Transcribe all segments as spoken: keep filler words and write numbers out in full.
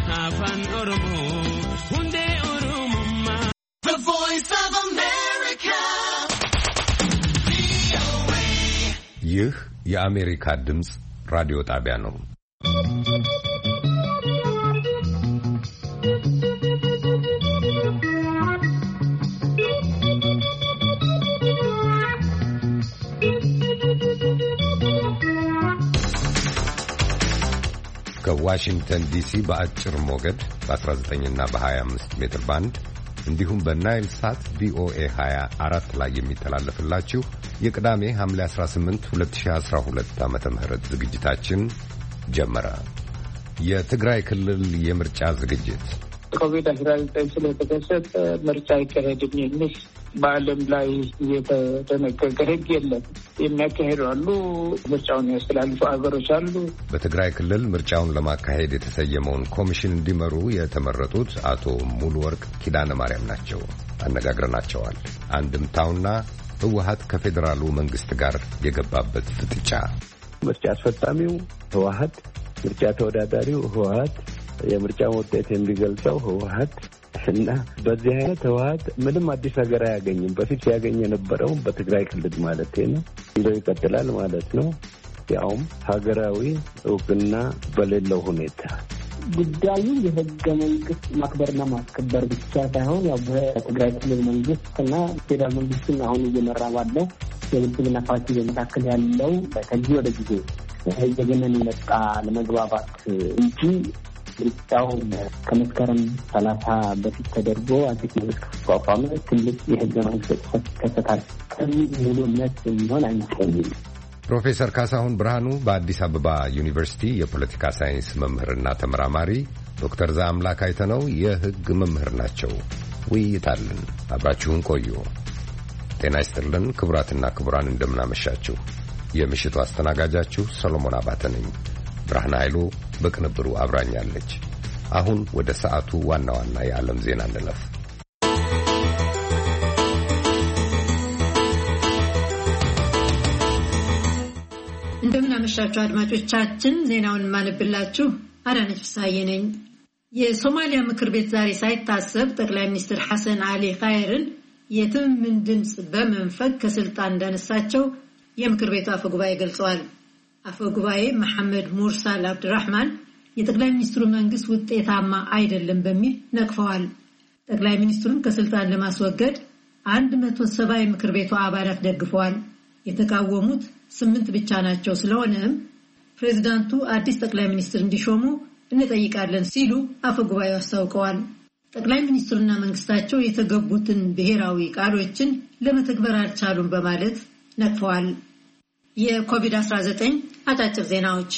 afan oromo hunde oromumma the voice of America ይህ የአሜሪካ ድምጽ ራዲዮ ጣቢያ ነው። ከዋሽንግተን ዲሲ በአጭር ሞገድ በ19 እና በ25 ሜትር ባንድ እንዲሁም በናይል ሳት ቪኦኤ ሃያ አራት ላይ የሚተላለፍላችሁ የቅዳሜ ሐምሌ አስራ ስምንት ሁለት ሺህ አስራ ሁለት ዓመተ ምህረት ዝግጅታችን ጀመረ። የትግራይ ክልል የምርጫ ዝግጅት ኮቪድ አስራ ዘጠኝ ስለተከሰተ ምርጫ ይካሄድም የሚል በዓለም ላይ የተደነገገ ሕግ የለም። የሚያካሄዱ አሉ፣ ምርጫውን ያስተላልፉ አገሮች አሉ። በትግራይ ክልል ምርጫውን ለማካሄድ የተሰየመውን ኮሚሽን እንዲመሩ የተመረጡት አቶ ሙሉ ወርቅ ኪዳነ ማርያም ናቸው። አነጋግረናቸዋል። አንድምታውና ህወሓት ከፌዴራሉ መንግስት ጋር የገባበት ፍጥጫ፣ ምርጫ አስፈጻሚው ህወሓት፣ ምርጫ ተወዳዳሪው ህወሓት፣ የምርጫ ውጤት የሚገልጸው ህወሓት እና በዚህ አይነት ህወሓት ምንም አዲስ ነገር አያገኝም። በፊት ሲያገኝ የነበረው በትግራይ ክልል ማለት ነው ይዞ ይቀጥላል ማለት ነው። ያውም ሀገራዊ እውቅና በሌለው ሁኔታ ጉዳዩ የህገ መንግስት ማክበርና ማስከበር ብቻ ሳይሆን ያው በትግራይ ክልል መንግስትና ፌዴራል መንግስትን አሁን እየመራ ባለው የብልጽግና ፓርቲ በመካከል ያለው ከዚህ ወደ ጊዜ እየገነነ የመጣ ለመግባባት እንጂ ምርጫው ከመስከረም ሰላሳ በፊት ተደርጎ አዲስ መንግስት ከተቋቋመ ትልቅ የህገ መንግስት ጥሰት ይከሰታል ከሚል ሙሉ እምነት የሚሆን አይመስለኝም። ፕሮፌሰር ካሳሁን ብርሃኑ በአዲስ አበባ ዩኒቨርሲቲ የፖለቲካ ሳይንስ መምህርና ተመራማሪ፣ ዶክተር ዘአምላክ አይተነው የህግ መምህር ናቸው። ውይይት አለን። አብራችሁን ቆዩ። ጤና ይስጥልን ክቡራትና ክቡራን፣ እንደምናመሻችሁ። የምሽቱ አስተናጋጃችሁ ሰሎሞን አባተ ነኝ። ብርሃን ኃይሉ በቅንብሩ አብራኛለች። አሁን ወደ ሰዓቱ ዋና ዋና የዓለም ዜና እንለፍ። እንደምናመሻችሁ አድማጮቻችን፣ ዜናውን ማነብላችሁ አዳነች ፍሳዬ ነኝ። የሶማሊያ ምክር ቤት ዛሬ ሳይታሰብ ጠቅላይ ሚኒስትር ሐሰን አሊ ኻይርን የትምምን ድምፅ በመንፈግ ከስልጣን እንዳነሳቸው የምክር ቤቱ አፈ ጉባኤ ገልጸዋል። አፈ ጉባኤ መሐመድ ሙርሳል አብድራህማን የጠቅላይ ሚኒስትሩ መንግስት ውጤታማ አይደለም በሚል ነቅፈዋል። ጠቅላይ ሚኒስትሩን ከስልጣን ለማስወገድ አንድ መቶ ሰባ የምክር ቤቱ አባላት ደግፈዋል። የተቃወሙት ስምንት ብቻ ናቸው። ስለሆነም ፕሬዝዳንቱ አዲስ ጠቅላይ ሚኒስትር እንዲሾሙ እንጠይቃለን ሲሉ አፈ ጉባኤው አስታውቀዋል። ጠቅላይ ሚኒስትሩና መንግስታቸው የተገቡትን ብሔራዊ ቃሎችን ለመተግበር አልቻሉም በማለት ነቅፈዋል። የኮቪድ አስራ ዘጠኝ አጫጭር ዜናዎች።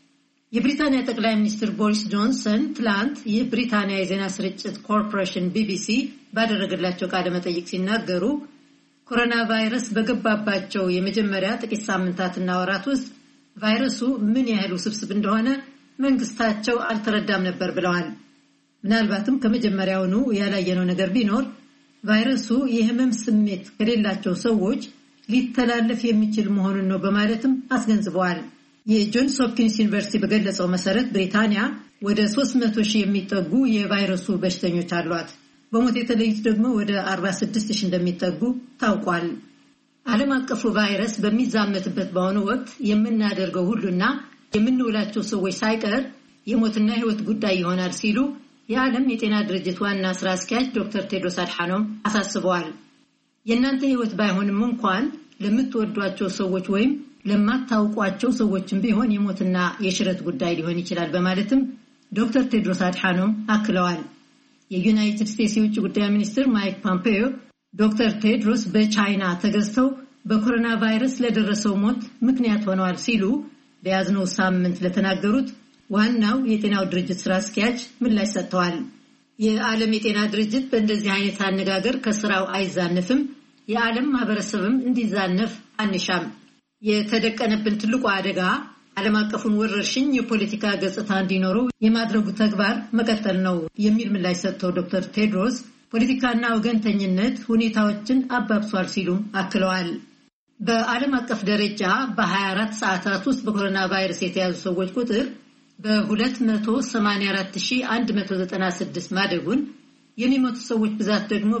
የብሪታንያ ጠቅላይ ሚኒስትር ቦሪስ ጆንሰን ትላንት የብሪታንያ የዜና ስርጭት ኮርፖሬሽን ቢቢሲ ባደረገላቸው ቃለ መጠይቅ ሲናገሩ ኮሮና ቫይረስ በገባባቸው የመጀመሪያ ጥቂት ሳምንታትና ወራት ውስጥ ቫይረሱ ምን ያህል ውስብስብ እንደሆነ መንግስታቸው አልተረዳም ነበር ብለዋል። ምናልባትም ከመጀመሪያውኑ ያላየነው ነገር ቢኖር ቫይረሱ የህመም ስሜት ከሌላቸው ሰዎች ሊተላለፍ የሚችል መሆኑን ነው በማለትም አስገንዝበዋል። የጆንስ ሆፕኪንስ ዩኒቨርሲቲ በገለጸው መሰረት ብሪታንያ ወደ ሦስት መቶ ሺህ የሚጠጉ የቫይረሱ በሽተኞች አሏት። በሞት የተለዩት ደግሞ ወደ አርባ ስድስት ሺህ እንደሚጠጉ ታውቋል። ዓለም አቀፉ ቫይረስ በሚዛመትበት በአሁኑ ወቅት የምናደርገው ሁሉና የምንውላቸው ሰዎች ሳይቀር የሞትና ህይወት ጉዳይ ይሆናል ሲሉ የዓለም የጤና ድርጅት ዋና ስራ አስኪያጅ ዶክተር ቴድሮስ አድሓኖም አሳስበዋል። የእናንተ ህይወት ባይሆንም እንኳን ለምትወዷቸው ሰዎች ወይም ለማታውቋቸው ሰዎችም ቢሆን የሞትና የሽረት ጉዳይ ሊሆን ይችላል በማለትም ዶክተር ቴድሮስ አድሓኖም አክለዋል። የዩናይትድ ስቴትስ የውጭ ጉዳይ ሚኒስትር ማይክ ፖምፔዮ ዶክተር ቴድሮስ በቻይና ተገዝተው በኮሮና ቫይረስ ለደረሰው ሞት ምክንያት ሆነዋል ሲሉ በያዝነው ሳምንት ለተናገሩት ዋናው የጤናው ድርጅት ስራ አስኪያጅ ምላሽ ሰጥተዋል። የዓለም የጤና ድርጅት በእንደዚህ አይነት አነጋገር ከስራው አይዛነፍም፣ የዓለም ማህበረሰብም እንዲዛነፍ አንሻም። የተደቀነብን ትልቁ አደጋ ዓለም አቀፉን ወረርሽኝ የፖለቲካ ገጽታ እንዲኖረው የማድረጉ ተግባር መቀጠል ነው የሚል ምላሽ ሰጥተው ዶክተር ቴድሮስ ፖለቲካና ወገንተኝነት ሁኔታዎችን አባብሷል ሲሉ አክለዋል። በዓለም አቀፍ ደረጃ በ24 ሰዓታት ውስጥ በኮሮና ቫይረስ የተያዙ ሰዎች ቁጥር በ284,196 ማደጉን የሚሞቱ ሰዎች ብዛት ደግሞ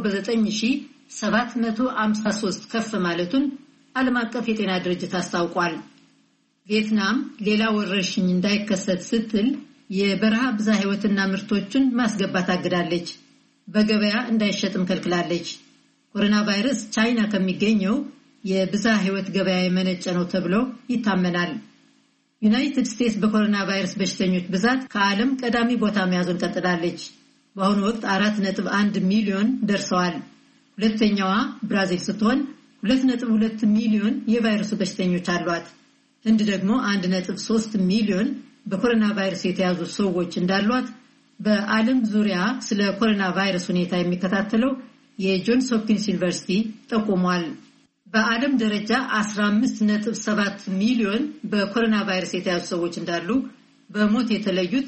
በ9,753 ከፍ ማለቱን ዓለም አቀፍ የጤና ድርጅት አስታውቋል። ቪየትናም ሌላ ወረርሽኝ እንዳይከሰት ስትል የበረሃ ብዝሃ ሕይወትና ምርቶችን ማስገባት አግዳለች። በገበያ እንዳይሸጥም ከልክላለች። ኮሮና ቫይረስ ቻይና ከሚገኘው የብዝሃ ሕይወት ገበያ የመነጨ ነው ተብሎ ይታመናል። ዩናይትድ ስቴትስ በኮሮና ቫይረስ በሽተኞች ብዛት ከዓለም ቀዳሚ ቦታ መያዙን ቀጥላለች። በአሁኑ ወቅት አራት ነጥብ አንድ ሚሊዮን ደርሰዋል። ሁለተኛዋ ብራዚል ስትሆን ሁለት ነጥብ ሁለት ሚሊዮን የቫይረሱ በሽተኞች አሏት። ህንድ ደግሞ አንድ ነጥብ ሶስት ሚሊዮን በኮሮና ቫይረስ የተያዙ ሰዎች እንዳሏት በዓለም ዙሪያ ስለ ኮሮና ቫይረስ ሁኔታ የሚከታተለው የጆንስ ሆፕኪንስ ዩኒቨርሲቲ ጠቁሟል። በዓለም ደረጃ አስራ አምስት ነጥብ ሰባት ሚሊዮን በኮሮና ቫይረስ የተያዙ ሰዎች እንዳሉ፣ በሞት የተለዩት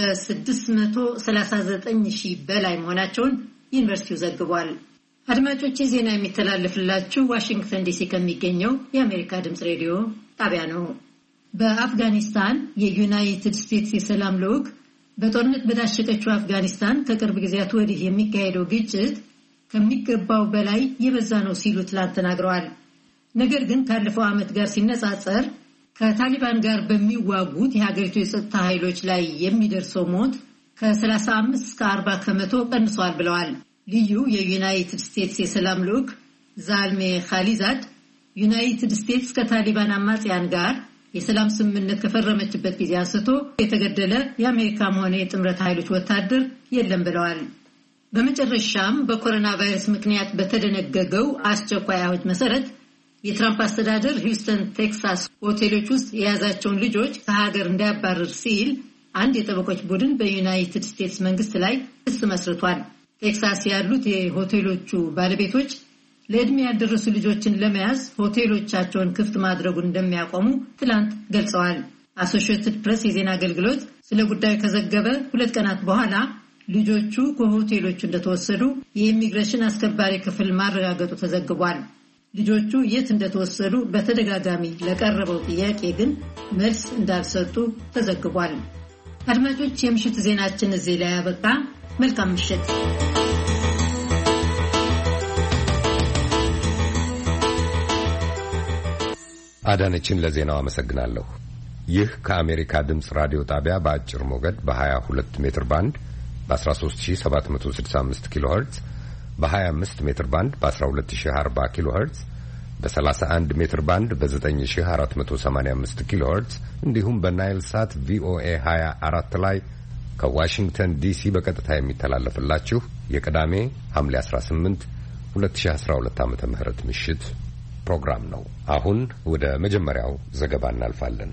ከ639 ሺህ በላይ መሆናቸውን ዩኒቨርሲቲው ዘግቧል። አድማጮች ዜና የሚተላለፍላችሁ ዋሽንግተን ዲሲ ከሚገኘው የአሜሪካ ድምጽ ሬዲዮ ጣቢያ ነው። በአፍጋኒስታን የዩናይትድ ስቴትስ የሰላም ልዑክ በጦርነት በዳሸቀችው አፍጋኒስታን ከቅርብ ጊዜያት ወዲህ የሚካሄደው ግጭት ከሚገባው በላይ የበዛ ነው ሲሉ ትላንት ተናግረዋል። ነገር ግን ካለፈው ዓመት ጋር ሲነጻጸር ከታሊባን ጋር በሚዋጉት የሀገሪቱ የጸጥታ ኃይሎች ላይ የሚደርሰው ሞት ከ35 እስከ አርባ ከመቶ ቀንሷል ብለዋል። ልዩ የዩናይትድ ስቴትስ የሰላም ልዑክ ዛልሜ ኻሊዛድ ዩናይትድ ስቴትስ ከታሊባን አማጽያን ጋር የሰላም ስምምነት ከፈረመችበት ጊዜ አንስቶ የተገደለ የአሜሪካም ሆነ የጥምረት ኃይሎች ወታደር የለም ብለዋል። በመጨረሻም በኮሮና ቫይረስ ምክንያት በተደነገገው አስቸኳይ አዋጅ መሰረት የትራምፕ አስተዳደር ሂውስተን ቴክሳስ ሆቴሎች ውስጥ የያዛቸውን ልጆች ከሀገር እንዲያባርር ሲል አንድ የጠበቆች ቡድን በዩናይትድ ስቴትስ መንግስት ላይ ክስ መስርቷል። ቴክሳስ ያሉት የሆቴሎቹ ባለቤቶች ለዕድሜ ያልደረሱ ልጆችን ለመያዝ ሆቴሎቻቸውን ክፍት ማድረጉን እንደሚያቆሙ ትላንት ገልጸዋል። አሶሺየትድ ፕሬስ የዜና አገልግሎት ስለ ጉዳዩ ከዘገበ ሁለት ቀናት በኋላ ልጆቹ ከሆቴሎቹ እንደተወሰዱ የኢሚግሬሽን አስከባሪ ክፍል ማረጋገጡ ተዘግቧል። ልጆቹ የት እንደተወሰዱ በተደጋጋሚ ለቀረበው ጥያቄ ግን መልስ እንዳልሰጡ ተዘግቧል። አድማጮች፣ የምሽት ዜናችን እዚህ ላይ ያበቃ። መልካም ምሽት። አዳነችን ለዜናው አመሰግናለሁ። ይህ ከአሜሪካ ድምጽ ራዲዮ ጣቢያ በአጭር ሞገድ በ22 ሜትር ባንድ በ13765 ኪሎ ሄርትዝ በ25 ሜትር ባንድ በ12040 ኪሎ ሄርትዝ በ31 ሜትር ባንድ በ9485 ኪሎ ሄርትዝ እንዲሁም በናይል ሳት ቪኦኤ ሃያ አራት ላይ ከዋሽንግተን ዲሲ በቀጥታ የሚተላለፍላችሁ የቅዳሜ ሐምሌ አስራ ስምንት ሁለት ሺህ አስራ ሁለት ዓመተ ምህረት ምሽት ፕሮግራም ነው። አሁን ወደ መጀመሪያው ዘገባ እናልፋለን።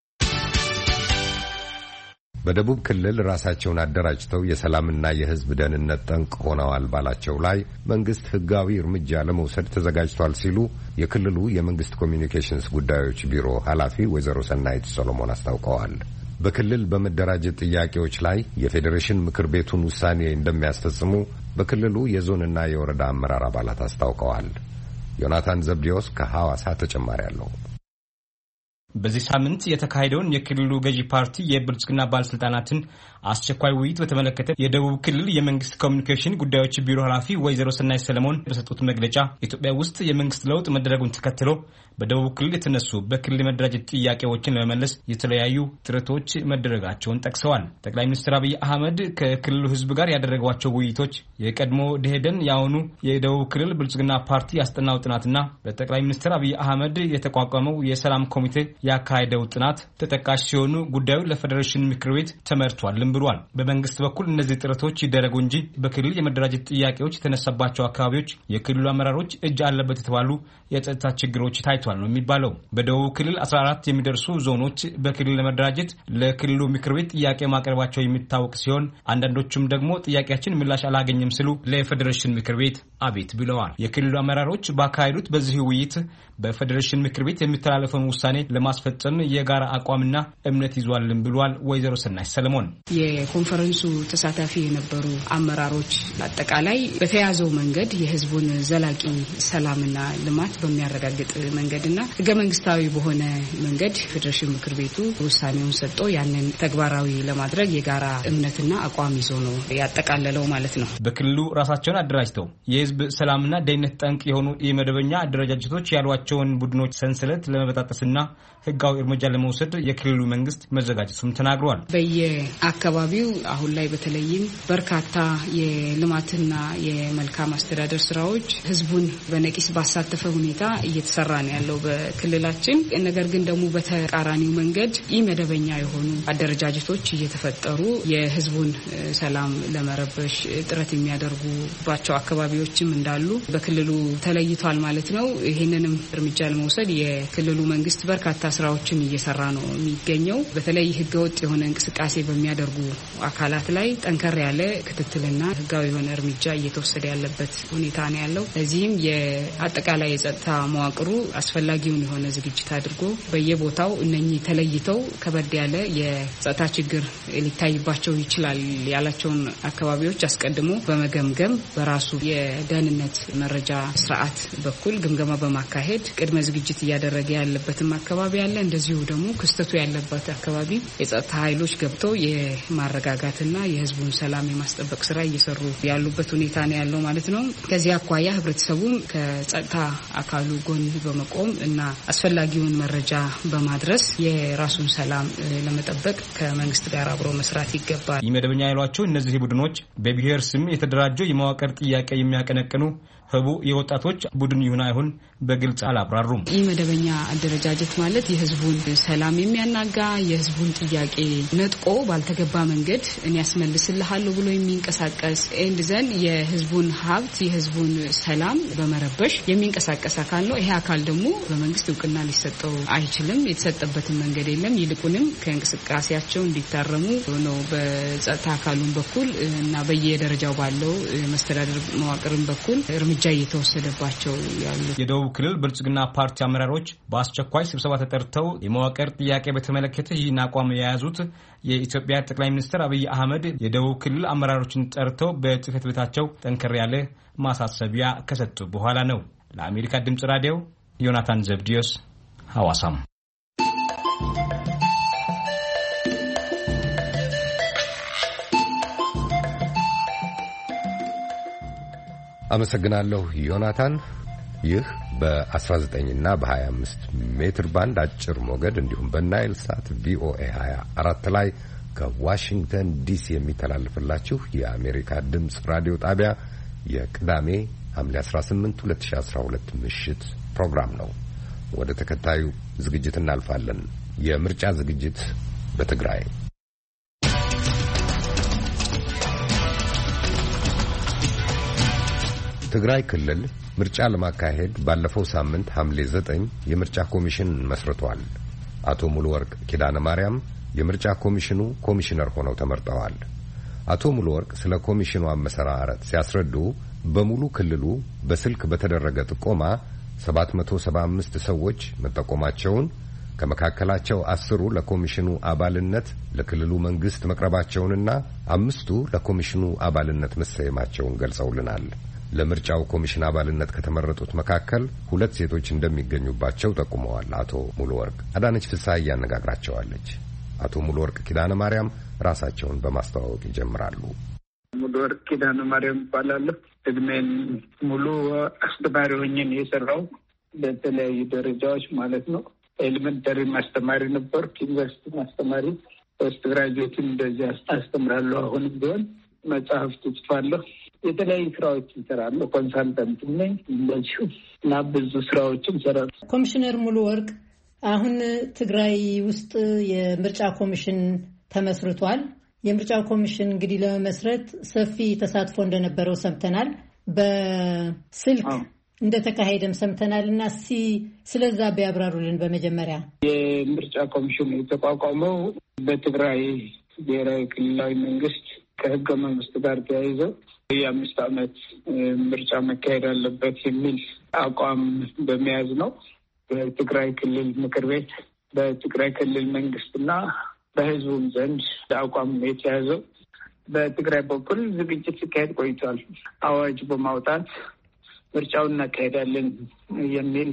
በደቡብ ክልል ራሳቸውን አደራጅተው የሰላምና የሕዝብ ደህንነት ጠንቅ ሆነዋል ባላቸው ላይ መንግስት ህጋዊ እርምጃ ለመውሰድ ተዘጋጅቷል ሲሉ የክልሉ የመንግስት ኮሚኒኬሽንስ ጉዳዮች ቢሮ ኃላፊ ወይዘሮ ሰናይት ሶሎሞን አስታውቀዋል። በክልል በመደራጀት ጥያቄዎች ላይ የፌዴሬሽን ምክር ቤቱን ውሳኔ እንደሚያስፈጽሙ በክልሉ የዞንና የወረዳ አመራር አባላት አስታውቀዋል። ዮናታን ዘብዲዮስ ከሐዋሳ ተጨማሪ አለው። በዚህ ሳምንት የተካሄደውን የክልሉ ገዢ ፓርቲ የብልጽግና ባለስልጣናትን አስቸኳይ ውይይት በተመለከተ የደቡብ ክልል የመንግስት ኮሚኒኬሽን ጉዳዮች ቢሮ ኃላፊ ወይዘሮ ሰናይ ሰለሞን በሰጡት መግለጫ ኢትዮጵያ ውስጥ የመንግስት ለውጥ መደረጉን ተከትሎ በደቡብ ክልል የተነሱ በክልል መደራጀት ጥያቄዎችን ለመመለስ የተለያዩ ጥረቶች መደረጋቸውን ጠቅሰዋል። ጠቅላይ ሚኒስትር አብይ አህመድ ከክልሉ ህዝብ ጋር ያደረጓቸው ውይይቶች የቀድሞ ደኢህዴን ያሁኑ የደቡብ ክልል ብልጽግና ፓርቲ ያስጠናው ጥናትና በጠቅላይ ሚኒስትር አብይ አህመድ የተቋቋመው የሰላም ኮሚቴ ያካሄደው ጥናት ተጠቃሽ ሲሆኑ ጉዳዩ ለፌዴሬሽን ምክር ቤት ተመርቷልም ብሏል። በመንግስት በኩል እነዚህ ጥረቶች ይደረጉ እንጂ በክልል የመደራጀት ጥያቄዎች የተነሳባቸው አካባቢዎች የክልሉ አመራሮች እጅ አለበት የተባሉ የጸጥታ ችግሮች ታይቷል ነው የሚባለው። በደቡብ ክልል አስራ አራት የሚደርሱ ዞኖች በክልል ለመደራጀት ለክልሉ ምክር ቤት ጥያቄ ማቅረባቸው የሚታወቅ ሲሆን አንዳንዶቹም ደግሞ ጥያቄያችን ምላሽ አላገኘም ሲሉ ለፌዴሬሽን ምክር ቤት አቤት ብለዋል። የክልሉ አመራሮች ባካሄዱት በዚህ ውይይት በፌዴሬሽን ምክር ቤት የሚተላለፈውን ውሳኔ ለማስፈጸም የጋራ አቋምና እምነት ይዟልም ብሏል። ወይዘሮ ሰናይ ሰለሞን የኮንፈረንሱ ተሳታፊ የነበሩ አመራሮች አጠቃላይ በተያዘው መንገድ የህዝቡን ዘላቂ ሰላምና ልማት በሚያረጋግጥ መንገድና ህገ መንግስታዊ በሆነ መንገድ ፌዴሬሽን ምክር ቤቱ ውሳኔውን ሰጥቶ ያንን ተግባራዊ ለማድረግ የጋራ እምነትና አቋም ይዞ ነው ያጠቃለለው ማለት ነው። በክልሉ ራሳቸውን አደራጅተው የህዝብ ሰላምና ደህንነት ጠንቅ የሆኑ የመደበኛ አደረጃጀቶች ያሏቸውን ቡድኖች ሰንሰለት ለመበጣጠስና ህጋዊ እርምጃ ለመውሰድ የክልሉ መንግስት መዘጋጀቱን ተናግሯል። በየአካባቢው አሁን ላይ በተለይም በርካታ የልማትና የመልካም አስተዳደር ስራዎች ህዝቡን በነቂስ ባሳተፈ ሁኔታ እየተሰራ ነው ያለው በክልላችን። ነገር ግን ደግሞ በተቃራኒው መንገድ ኢመደበኛ የሆኑ አደረጃጀቶች እየተፈጠሩ የህዝቡን ሰላም ለመረበሽ ጥረት የሚያደርጉባቸው አካባቢዎችም እንዳሉ በክልሉ ተለይቷል ማለት ነው። ይህንንም እርምጃ ለመውሰድ የክልሉ መንግስት በርካታ ስራዎችን እየሰራ ነው የሚገኘው። በተለይ ህገወጥ የሆነ እንቅስቃሴ በሚያደርጉ አካላት ላይ ጠንከር ያለ ክትትልና ህጋዊ የሆነ እርምጃ እየተወሰደ ያለበት ሁኔታ ነው ያለው። ለዚህም የአጠቃላይ የጸጥታ መዋቅሩ አስፈላጊውን የሆነ ዝግጅት አድርጎ በየቦታው እነኚህ ተለይተው ከበድ ያለ የጸጥታ ችግር ሊታይባቸው ይችላል ያላቸውን አካባቢዎች አስቀድሞ በመገምገም በራሱ የደህንነት መረጃ ስርዓት በኩል ግምገማ በማካሄድ ቅድመ ዝግጅት እያደረገ ያለበትም አካባቢ አለ። እንደዚሁ ደግሞ ክስተቱ ያለበት አካባቢ የጸጥታ ኃይሎች ገብተው የማረጋጋትና የህዝቡን ሰላም የማስጠበቅ ስራ እየሰሩ ያሉበት ሁኔታ ነው ያለው ማለት ነው። ከዚህ አኳያ ህብረተሰቡም ከጸጥታ አካሉ ጎን በመቆም እና አስፈላጊውን መረጃ በማድረስ የራሱን ሰላም ለመጠበቅ ከመንግስት ጋር አብሮ መስራት ይገባል። የመደበኛ ያሏቸው እነዚህ ቡድኖች በብሔር ስም የተደራጀው የመዋቅር ጥያቄ የሚያቀነቅኑ ህቡ የወጣቶች ቡድን ይሁን አይሁን በግልጽ አላብራሩም። ኢመደበኛ አደረጃጀት ማለት የህዝቡን ሰላም የሚያናጋ የህዝቡን ጥያቄ ነጥቆ ባልተገባ መንገድ እኔ ያስመልስልሃለሁ ብሎ የሚንቀሳቀስ ኤንድ ዘን የህዝቡን ሀብት የህዝቡን ሰላም በመረበሽ የሚንቀሳቀስ አካል ነው። ይሄ አካል ደግሞ በመንግስት እውቅና ሊሰጠው አይችልም። የተሰጠበትን መንገድ የለም። ይልቁንም ከእንቅስቃሴያቸው እንዲታረሙ ነው በጸጥታ አካሉን በኩል እና በየደረጃው ባለው መስተዳድር መዋቅርን በኩል እርምጃ እየተወሰደባቸው ያሉ የደቡብ ክልል ብልጽግና ፓርቲ አመራሮች በአስቸኳይ ስብሰባ ተጠርተው የመዋቅር ጥያቄ በተመለከተ ይህን አቋም የያዙት የኢትዮጵያ ጠቅላይ ሚኒስትር አብይ አህመድ የደቡብ ክልል አመራሮችን ጠርተው በጽህፈት ቤታቸው ጠንከር ያለ ማሳሰቢያ ከሰጡ በኋላ ነው። ለአሜሪካ ድምጽ ራዲዮ ዮናታን ዘብዲዮስ ሐዋሳም። አመሰግናለሁ ዮናታን። ይህ በ19 እና በ25 ሜትር ባንድ አጭር ሞገድ እንዲሁም በናይል ሳት ቪኦኤ ሃያ አራት ላይ ከዋሽንግተን ዲሲ የሚተላለፍላችሁ የአሜሪካ ድምጽ ራዲዮ ጣቢያ የቅዳሜ ሐምሌ አስራ ስምንት ሁለት ሺህ አስራ ሁለት ምሽት ፕሮግራም ነው። ወደ ተከታዩ ዝግጅት እናልፋለን። የምርጫ ዝግጅት በትግራይ ትግራይ ክልል ምርጫ ለማካሄድ ባለፈው ሳምንት ሐምሌ ዘጠኝ የምርጫ ኮሚሽን መስርቷል። አቶ ሙሉ ወርቅ ኪዳነ ማርያም የምርጫ ኮሚሽኑ ኮሚሽነር ሆነው ተመርጠዋል። አቶ ሙሉ ወርቅ ስለ ኮሚሽኑ አመሰራረት ሲያስረዱ በሙሉ ክልሉ በስልክ በተደረገ ጥቆማ ሰባት መቶ ሰባ አምስት ሰዎች መጠቆማቸውን ከመካከላቸው አስሩ ለኮሚሽኑ አባልነት ለክልሉ መንግስት መቅረባቸውንና አምስቱ ለኮሚሽኑ አባልነት መሰየማቸውን ገልጸውልናል። ለምርጫው ኮሚሽን አባልነት ከተመረጡት መካከል ሁለት ሴቶች እንደሚገኙባቸው ጠቁመዋል። አቶ ሙሉ ወርቅ አዳነች ፍስሐ ያነጋግራቸዋለች። አቶ ሙሉ ወርቅ ኪዳነ ማርያም ራሳቸውን በማስተዋወቅ ይጀምራሉ። ሙሉ ወርቅ ኪዳነ ማርያም እባላለሁ። እድሜን ሙሉ አስተማሪ ሆኜ ነው የሰራው በተለያዩ ደረጃዎች ማለት ነው። ኤሌመንተሪ ማስተማሪ ነበር፣ ዩኒቨርሲቲ ማስተማሪ፣ ፖስት ግራጁዌትን እንደዚህ አስተምራለሁ። አሁንም ቢሆን መጽሐፍት ጽፋለሁ፣ የተለያዩ ስራዎችን እሰራለሁ። ኮንሳልታንት ነኝ እንደዚሁ እና ብዙ ስራዎችን እሰራለሁ። ኮሚሽነር ሙሉ ወርቅ አሁን ትግራይ ውስጥ የምርጫ ኮሚሽን ተመስርቷል። የምርጫ ኮሚሽን እንግዲህ ለመመስረት ሰፊ ተሳትፎ እንደነበረው ሰምተናል። በስልክ እንደተካሄደም ሰምተናል እና እስኪ ስለዛ ቢያብራሩልን። በመጀመሪያ የምርጫ ኮሚሽኑ የተቋቋመው በትግራይ ብሔራዊ ክልላዊ መንግስት ከህገ መንግስት ጋር ተያይዞ የአምስት ዓመት ምርጫ መካሄድ አለበት የሚል አቋም በመያዝ ነው። በትግራይ ክልል ምክር ቤት፣ በትግራይ ክልል መንግስትና በህዝቡም ዘንድ አቋም የተያዘው። በትግራይ በኩል ዝግጅት ሲካሄድ ቆይቷል። አዋጅ በማውጣት ምርጫውን እናካሄዳለን የሚል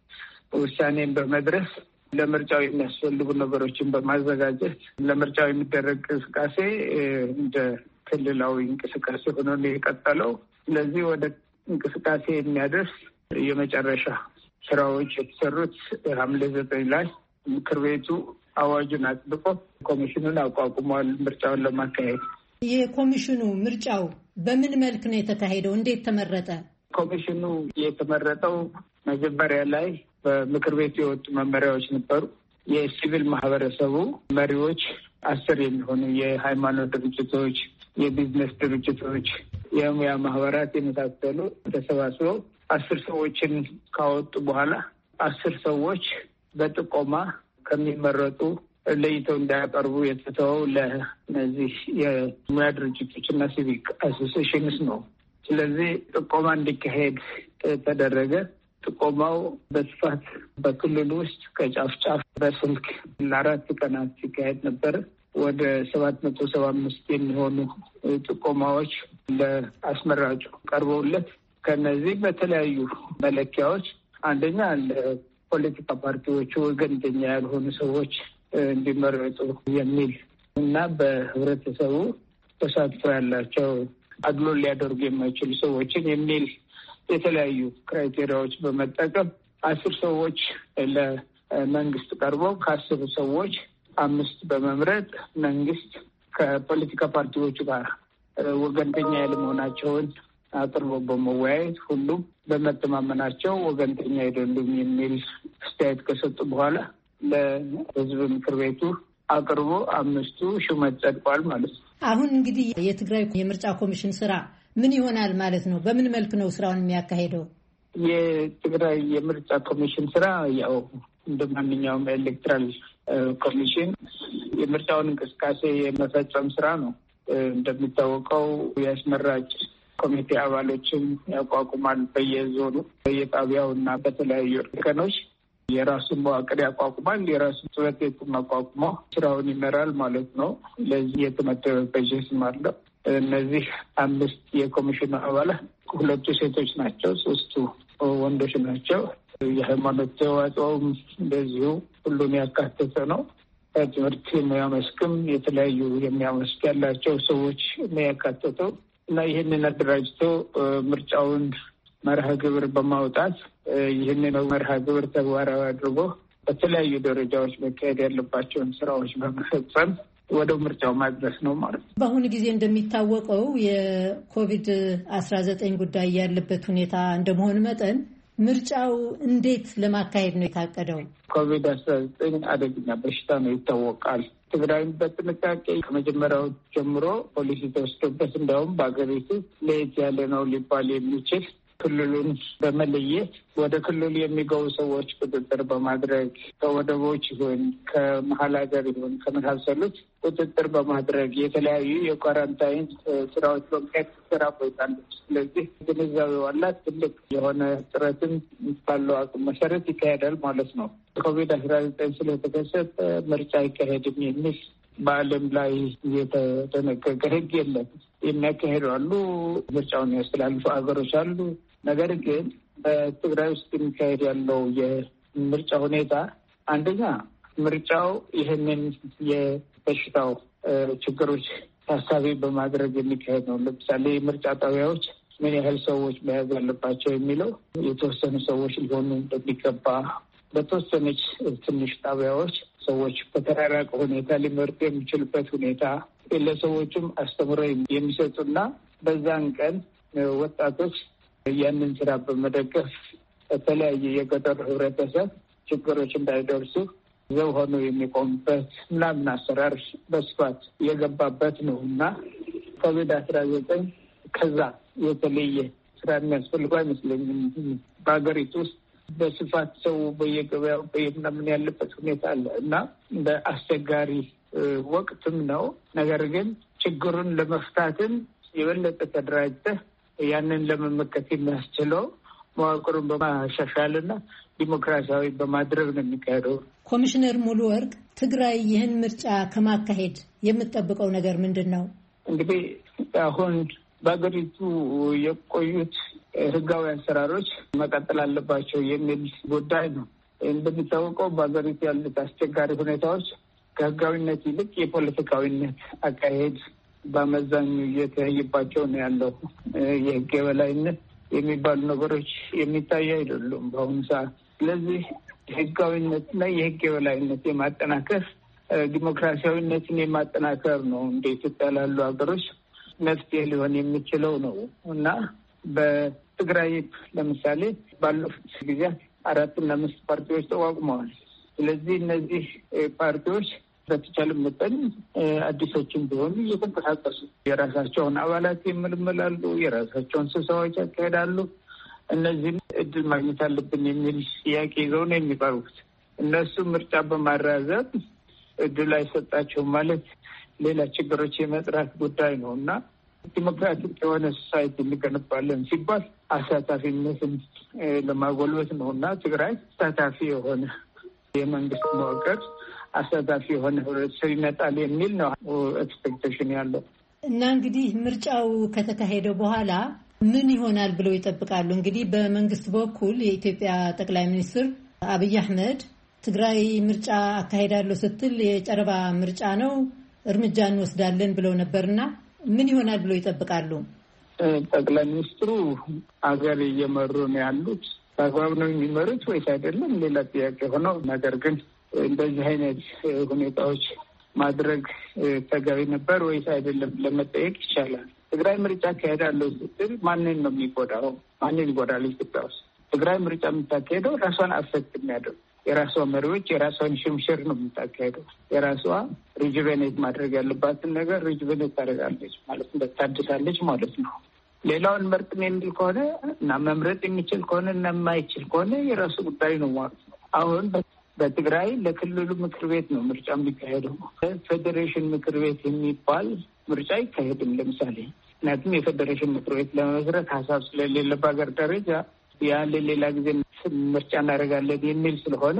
ውሳኔን በመድረስ ለምርጫው የሚያስፈልጉ ነገሮችን በማዘጋጀት ለምርጫው የሚደረግ እንቅስቃሴ እንደ ክልላዊ እንቅስቃሴ ሆኖ ነው የቀጠለው። ስለዚህ ወደ እንቅስቃሴ የሚያደርስ የመጨረሻ ስራዎች የተሰሩት ሐምሌ ዘጠኝ ላይ ምክር ቤቱ አዋጁን አጽድቆ ኮሚሽኑን አቋቁሟል ምርጫውን ለማካሄድ። የኮሚሽኑ ምርጫው በምን መልክ ነው የተካሄደው? እንዴት ተመረጠ? ኮሚሽኑ የተመረጠው መጀመሪያ ላይ በምክር ቤቱ የወጡ መመሪያዎች ነበሩ። የሲቪል ማህበረሰቡ መሪዎች አስር የሚሆኑ የሃይማኖት ድርጅቶች፣ የቢዝነስ ድርጅቶች፣ የሙያ ማህበራት የመሳሰሉ ተሰባስበው አስር ሰዎችን ካወጡ በኋላ አስር ሰዎች በጥቆማ ከሚመረጡ ለይተው እንዳያቀርቡ የተተወው ለእነዚህ የሙያ ድርጅቶች እና ሲቪክ አሶሲዬሽንስ ነው። ስለዚህ ጥቆማ እንዲካሄድ ተደረገ። ጥቆማው በስፋት በክልሉ ውስጥ ከጫፍ ጫፍ በስልክ ለአራት ቀናት ሲካሄድ ነበር። ወደ ሰባት መቶ ሰባ አምስት የሚሆኑ ጥቆማዎች ለአስመራጩ ቀርበውለት ከነዚህ በተለያዩ መለኪያዎች አንደኛ ለፖለቲካ ፓርቲዎቹ ወገንተኛ ያልሆኑ ሰዎች እንዲመረጡ የሚል እና በህብረተሰቡ ተሳትፎ ያላቸው አድሎ ሊያደርጉ የማይችሉ ሰዎችን የሚል የተለያዩ ክራይቴሪያዎች በመጠቀም አስር ሰዎች ለመንግስት ቀርበው ከአስሩ ሰዎች አምስት በመምረጥ መንግስት ከፖለቲካ ፓርቲዎቹ ጋር ወገንተኛ ያለመሆናቸውን አቅርቦ በመወያየት ሁሉም በመተማመናቸው ወገንተኛ አይደሉም የሚል አስተያየት ከሰጡ በኋላ ለህዝብ ምክር ቤቱ አቅርቦ አምስቱ ሹመት ጸድቋል ማለት ነው። አሁን እንግዲህ የትግራይ የምርጫ ኮሚሽን ስራ ምን ይሆናል ማለት ነው? በምን መልክ ነው ስራውን የሚያካሄደው? የትግራይ የምርጫ ኮሚሽን ስራ ያው እንደ ማንኛውም ኤሌክትራል ኮሚሽን የምርጫውን እንቅስቃሴ የመፈጸም ስራ ነው። እንደሚታወቀው የአስመራጭ ኮሚቴ አባሎችን ያቋቁማል። በየዞኑ በየጣቢያው እና በተለያዩ እርከኖች የራሱን መዋቅር ያቋቁማል። የራሱን ጽሕፈት ቤቱን አቋቁሞ ስራውን ይመራል ማለት ነው። ለዚህ የተመደበ በጀትም አለው። እነዚህ አምስት የኮሚሽኑ አባላት ሁለቱ ሴቶች ናቸው፣ ሶስቱ ወንዶች ናቸው። የሃይማኖት ተዋጽኦም እንደዚሁ ሁሉን ያካተተ ነው። ትምህርት የሙያ መስክም የተለያዩ የሚያ መስክ ያላቸው ሰዎች የሚያካተተው እና ይህንን አደራጅቶ ምርጫውን መርሃ ግብር በማውጣት ይህንን መርሃ ግብር ተግባራዊ አድርጎ በተለያዩ ደረጃዎች መካሄድ ያለባቸውን ስራዎች በመፈጸም ወደ ምርጫው ማድረስ ነው ማለት ነው። በአሁኑ ጊዜ እንደሚታወቀው የኮቪድ አስራ ዘጠኝ ጉዳይ ያለበት ሁኔታ እንደመሆኑ መጠን ምርጫው እንዴት ለማካሄድ ነው የታቀደው? ኮቪድ አስራ ዘጠኝ አደገኛ በሽታ ነው ይታወቃል። ትግራይም በጥንቃቄ ከመጀመሪያው ጀምሮ ፖሊሲ ተወስዶበት እንዲያውም በሀገሪቱ ለየት ያለ ነው ሊባል የሚችል ክልሉን በመለየት ወደ ክልሉ የሚገቡ ሰዎች ቁጥጥር በማድረግ ከወደቦች ይሁን ከመሀል ሀገር ይሁን ከመሳሰሉት ቁጥጥር በማድረግ የተለያዩ የኳራንታይን ስራዎች በመካሄድ ስራ ቆይታለች። ስለዚህ ግንዛቤው አላት። ትልቅ የሆነ ጥረትም ባለው አቅም መሰረት ይካሄዳል ማለት ነው። ኮቪድ አስራ ዘጠኝ ስለተከሰተ ምርጫ አይካሄድም የሚል በዓለም ላይ የተደነገገ ሕግ የለም። የሚያካሄዱ አሉ፣ ምርጫውን ያስተላልፉ ሀገሮች አሉ። ነገር ግን በትግራይ ውስጥ የሚካሄድ ያለው የምርጫ ሁኔታ አንደኛ ምርጫው ይህንን የበሽታው ችግሮች ታሳቢ በማድረግ የሚካሄድ ነው። ለምሳሌ የምርጫ ጣቢያዎች ምን ያህል ሰዎች መያዝ አለባቸው የሚለው የተወሰኑ ሰዎች ሊሆኑ እንደሚገባ፣ በተወሰነች ትንሽ ጣቢያዎች ሰዎች በተራራቀ ሁኔታ ሊመርጡ የሚችሉበት ሁኔታ ለሰዎችም አስተምረው የሚሰጡና በዛን ቀን ወጣቶች ያንን ስራ በመደገፍ በተለያየ የገጠር ህብረተሰብ ችግሮች እንዳይደርሱ ዘው ሆኖ የሚቆምበት ምናምን አሰራር በስፋት የገባበት ነው እና ኮቪድ አስራ ዘጠኝ ከዛ የተለየ ስራ የሚያስፈልገው አይመስለኝም። በሀገሪቱ ውስጥ በስፋት ሰው በየገበያው በየምናምን ያለበት ሁኔታ አለ እና በአስቸጋሪ ወቅትም ነው። ነገር ግን ችግሩን ለመፍታትም የበለጠ ተደራጅተህ ያንን ለመመከት የሚያስችለው መዋቅሩን በማሻሻልና ዲሞክራሲያዊ በማድረግ ነው የሚካሄደው። ኮሚሽነር ሙሉ ወርቅ ትግራይ ይህን ምርጫ ከማካሄድ የምትጠብቀው ነገር ምንድን ነው? እንግዲህ አሁን በአገሪቱ የቆዩት ህጋዊ አሰራሮች መቀጠል አለባቸው የሚል ጉዳይ ነው። እንደሚታወቀው በአገሪቱ ያሉት አስቸጋሪ ሁኔታዎች ከህጋዊነት ይልቅ የፖለቲካዊነት አካሄድ በአመዛኙ እየተያየባቸው ነው ያለው። የህግ የበላይነት የሚባሉ ነገሮች የሚታዩ አይደሉም በአሁኑ ሰዓት። ስለዚህ ህጋዊነትና የህግ የበላይነት የማጠናከር ዲሞክራሲያዊነትን የማጠናከር ነው እንደ ኢትዮጵያ ላሉ ሀገሮች መፍትሄ ሊሆን የሚችለው ነው እና በትግራይ ለምሳሌ ባለፉት ጊዜያት አራትና አምስት ፓርቲዎች ተቋቁመዋል። ስለዚህ እነዚህ ፓርቲዎች በተቻለ መጠን አዲሶችን ቢሆኑ እየተንቀሳቀሱ የራሳቸውን አባላት ይመለመላሉ፣ የራሳቸውን ስብሰባዎች ያካሄዳሉ። እነዚህም እድል ማግኘት አለብን የሚል ጥያቄ ይዘው ነው የሚቀርቡት። እነሱ ምርጫ በማራዘም እድል አይሰጣቸውም ማለት ሌላ ችግሮች የመጥራት ጉዳይ ነው እና ዲሞክራቲክ የሆነ ሶሳይቲ እንገነባለን ሲባል አሳታፊነትን ለማጎልበት ነው እና ትግራይ አሳታፊ የሆነ የመንግስት መዋቅር አሳታፊ የሆነ ህብረተሰብ ይመጣል የሚል ነው ኤክስፔክቴሽን ያለው እና እንግዲህ ምርጫው ከተካሄደ በኋላ ምን ይሆናል ብለው ይጠብቃሉ? እንግዲህ በመንግስት በኩል የኢትዮጵያ ጠቅላይ ሚኒስትር አብይ አህመድ ትግራይ ምርጫ አካሄዳለሁ ስትል የጨረባ ምርጫ ነው እርምጃ እንወስዳለን ብለው ነበርና ምን ይሆናል ብለው ይጠብቃሉ? ጠቅላይ ሚኒስትሩ አገር እየመሩ ነው ያሉት። በአግባብ ነው የሚመሩት ወይስ አይደለም ሌላ ጥያቄ ሆነው፣ ነገር ግን እንደዚህ አይነት ሁኔታዎች ማድረግ ተገቢ ነበር ወይስ አይደለም ለመጠየቅ ይቻላል። ትግራይ ምርጫ አካሄዳለሁ ስትል ማንን ነው የሚጎዳው? ማንን ይጎዳል? ኢትዮጵያ ውስጥ ትግራይ ምርጫ የምታካሄደው ራሷን አፌክት የሚያደርግ የራሷ መሪዎች የራሷን ሽምሽር ነው የምታካሄደው። የራሷ ሪጁቬኔት ማድረግ ያለባትን ነገር ሪጁቬኔት ታደርጋለች ማለት ነው፣ ታድሳለች ማለት ነው። ሌላውን መርጥ የሚል ከሆነ እና መምረጥ የሚችል ከሆነ እና የማይችል ከሆነ የራሱ ጉዳይ ነው ማለት ነው። አሁን በትግራይ ለክልሉ ምክር ቤት ነው ምርጫ የሚካሄደው። ፌዴሬሽን ምክር ቤት የሚባል ምርጫ አይካሄድም። ለምሳሌ ምክንያቱም የፌዴሬሽን ምክር ቤት ለመመስረት ሀሳብ ስለሌለ በሀገር ደረጃ ያለ ሌላ ጊዜ ምርጫ እናደርጋለን የሚል ስለሆነ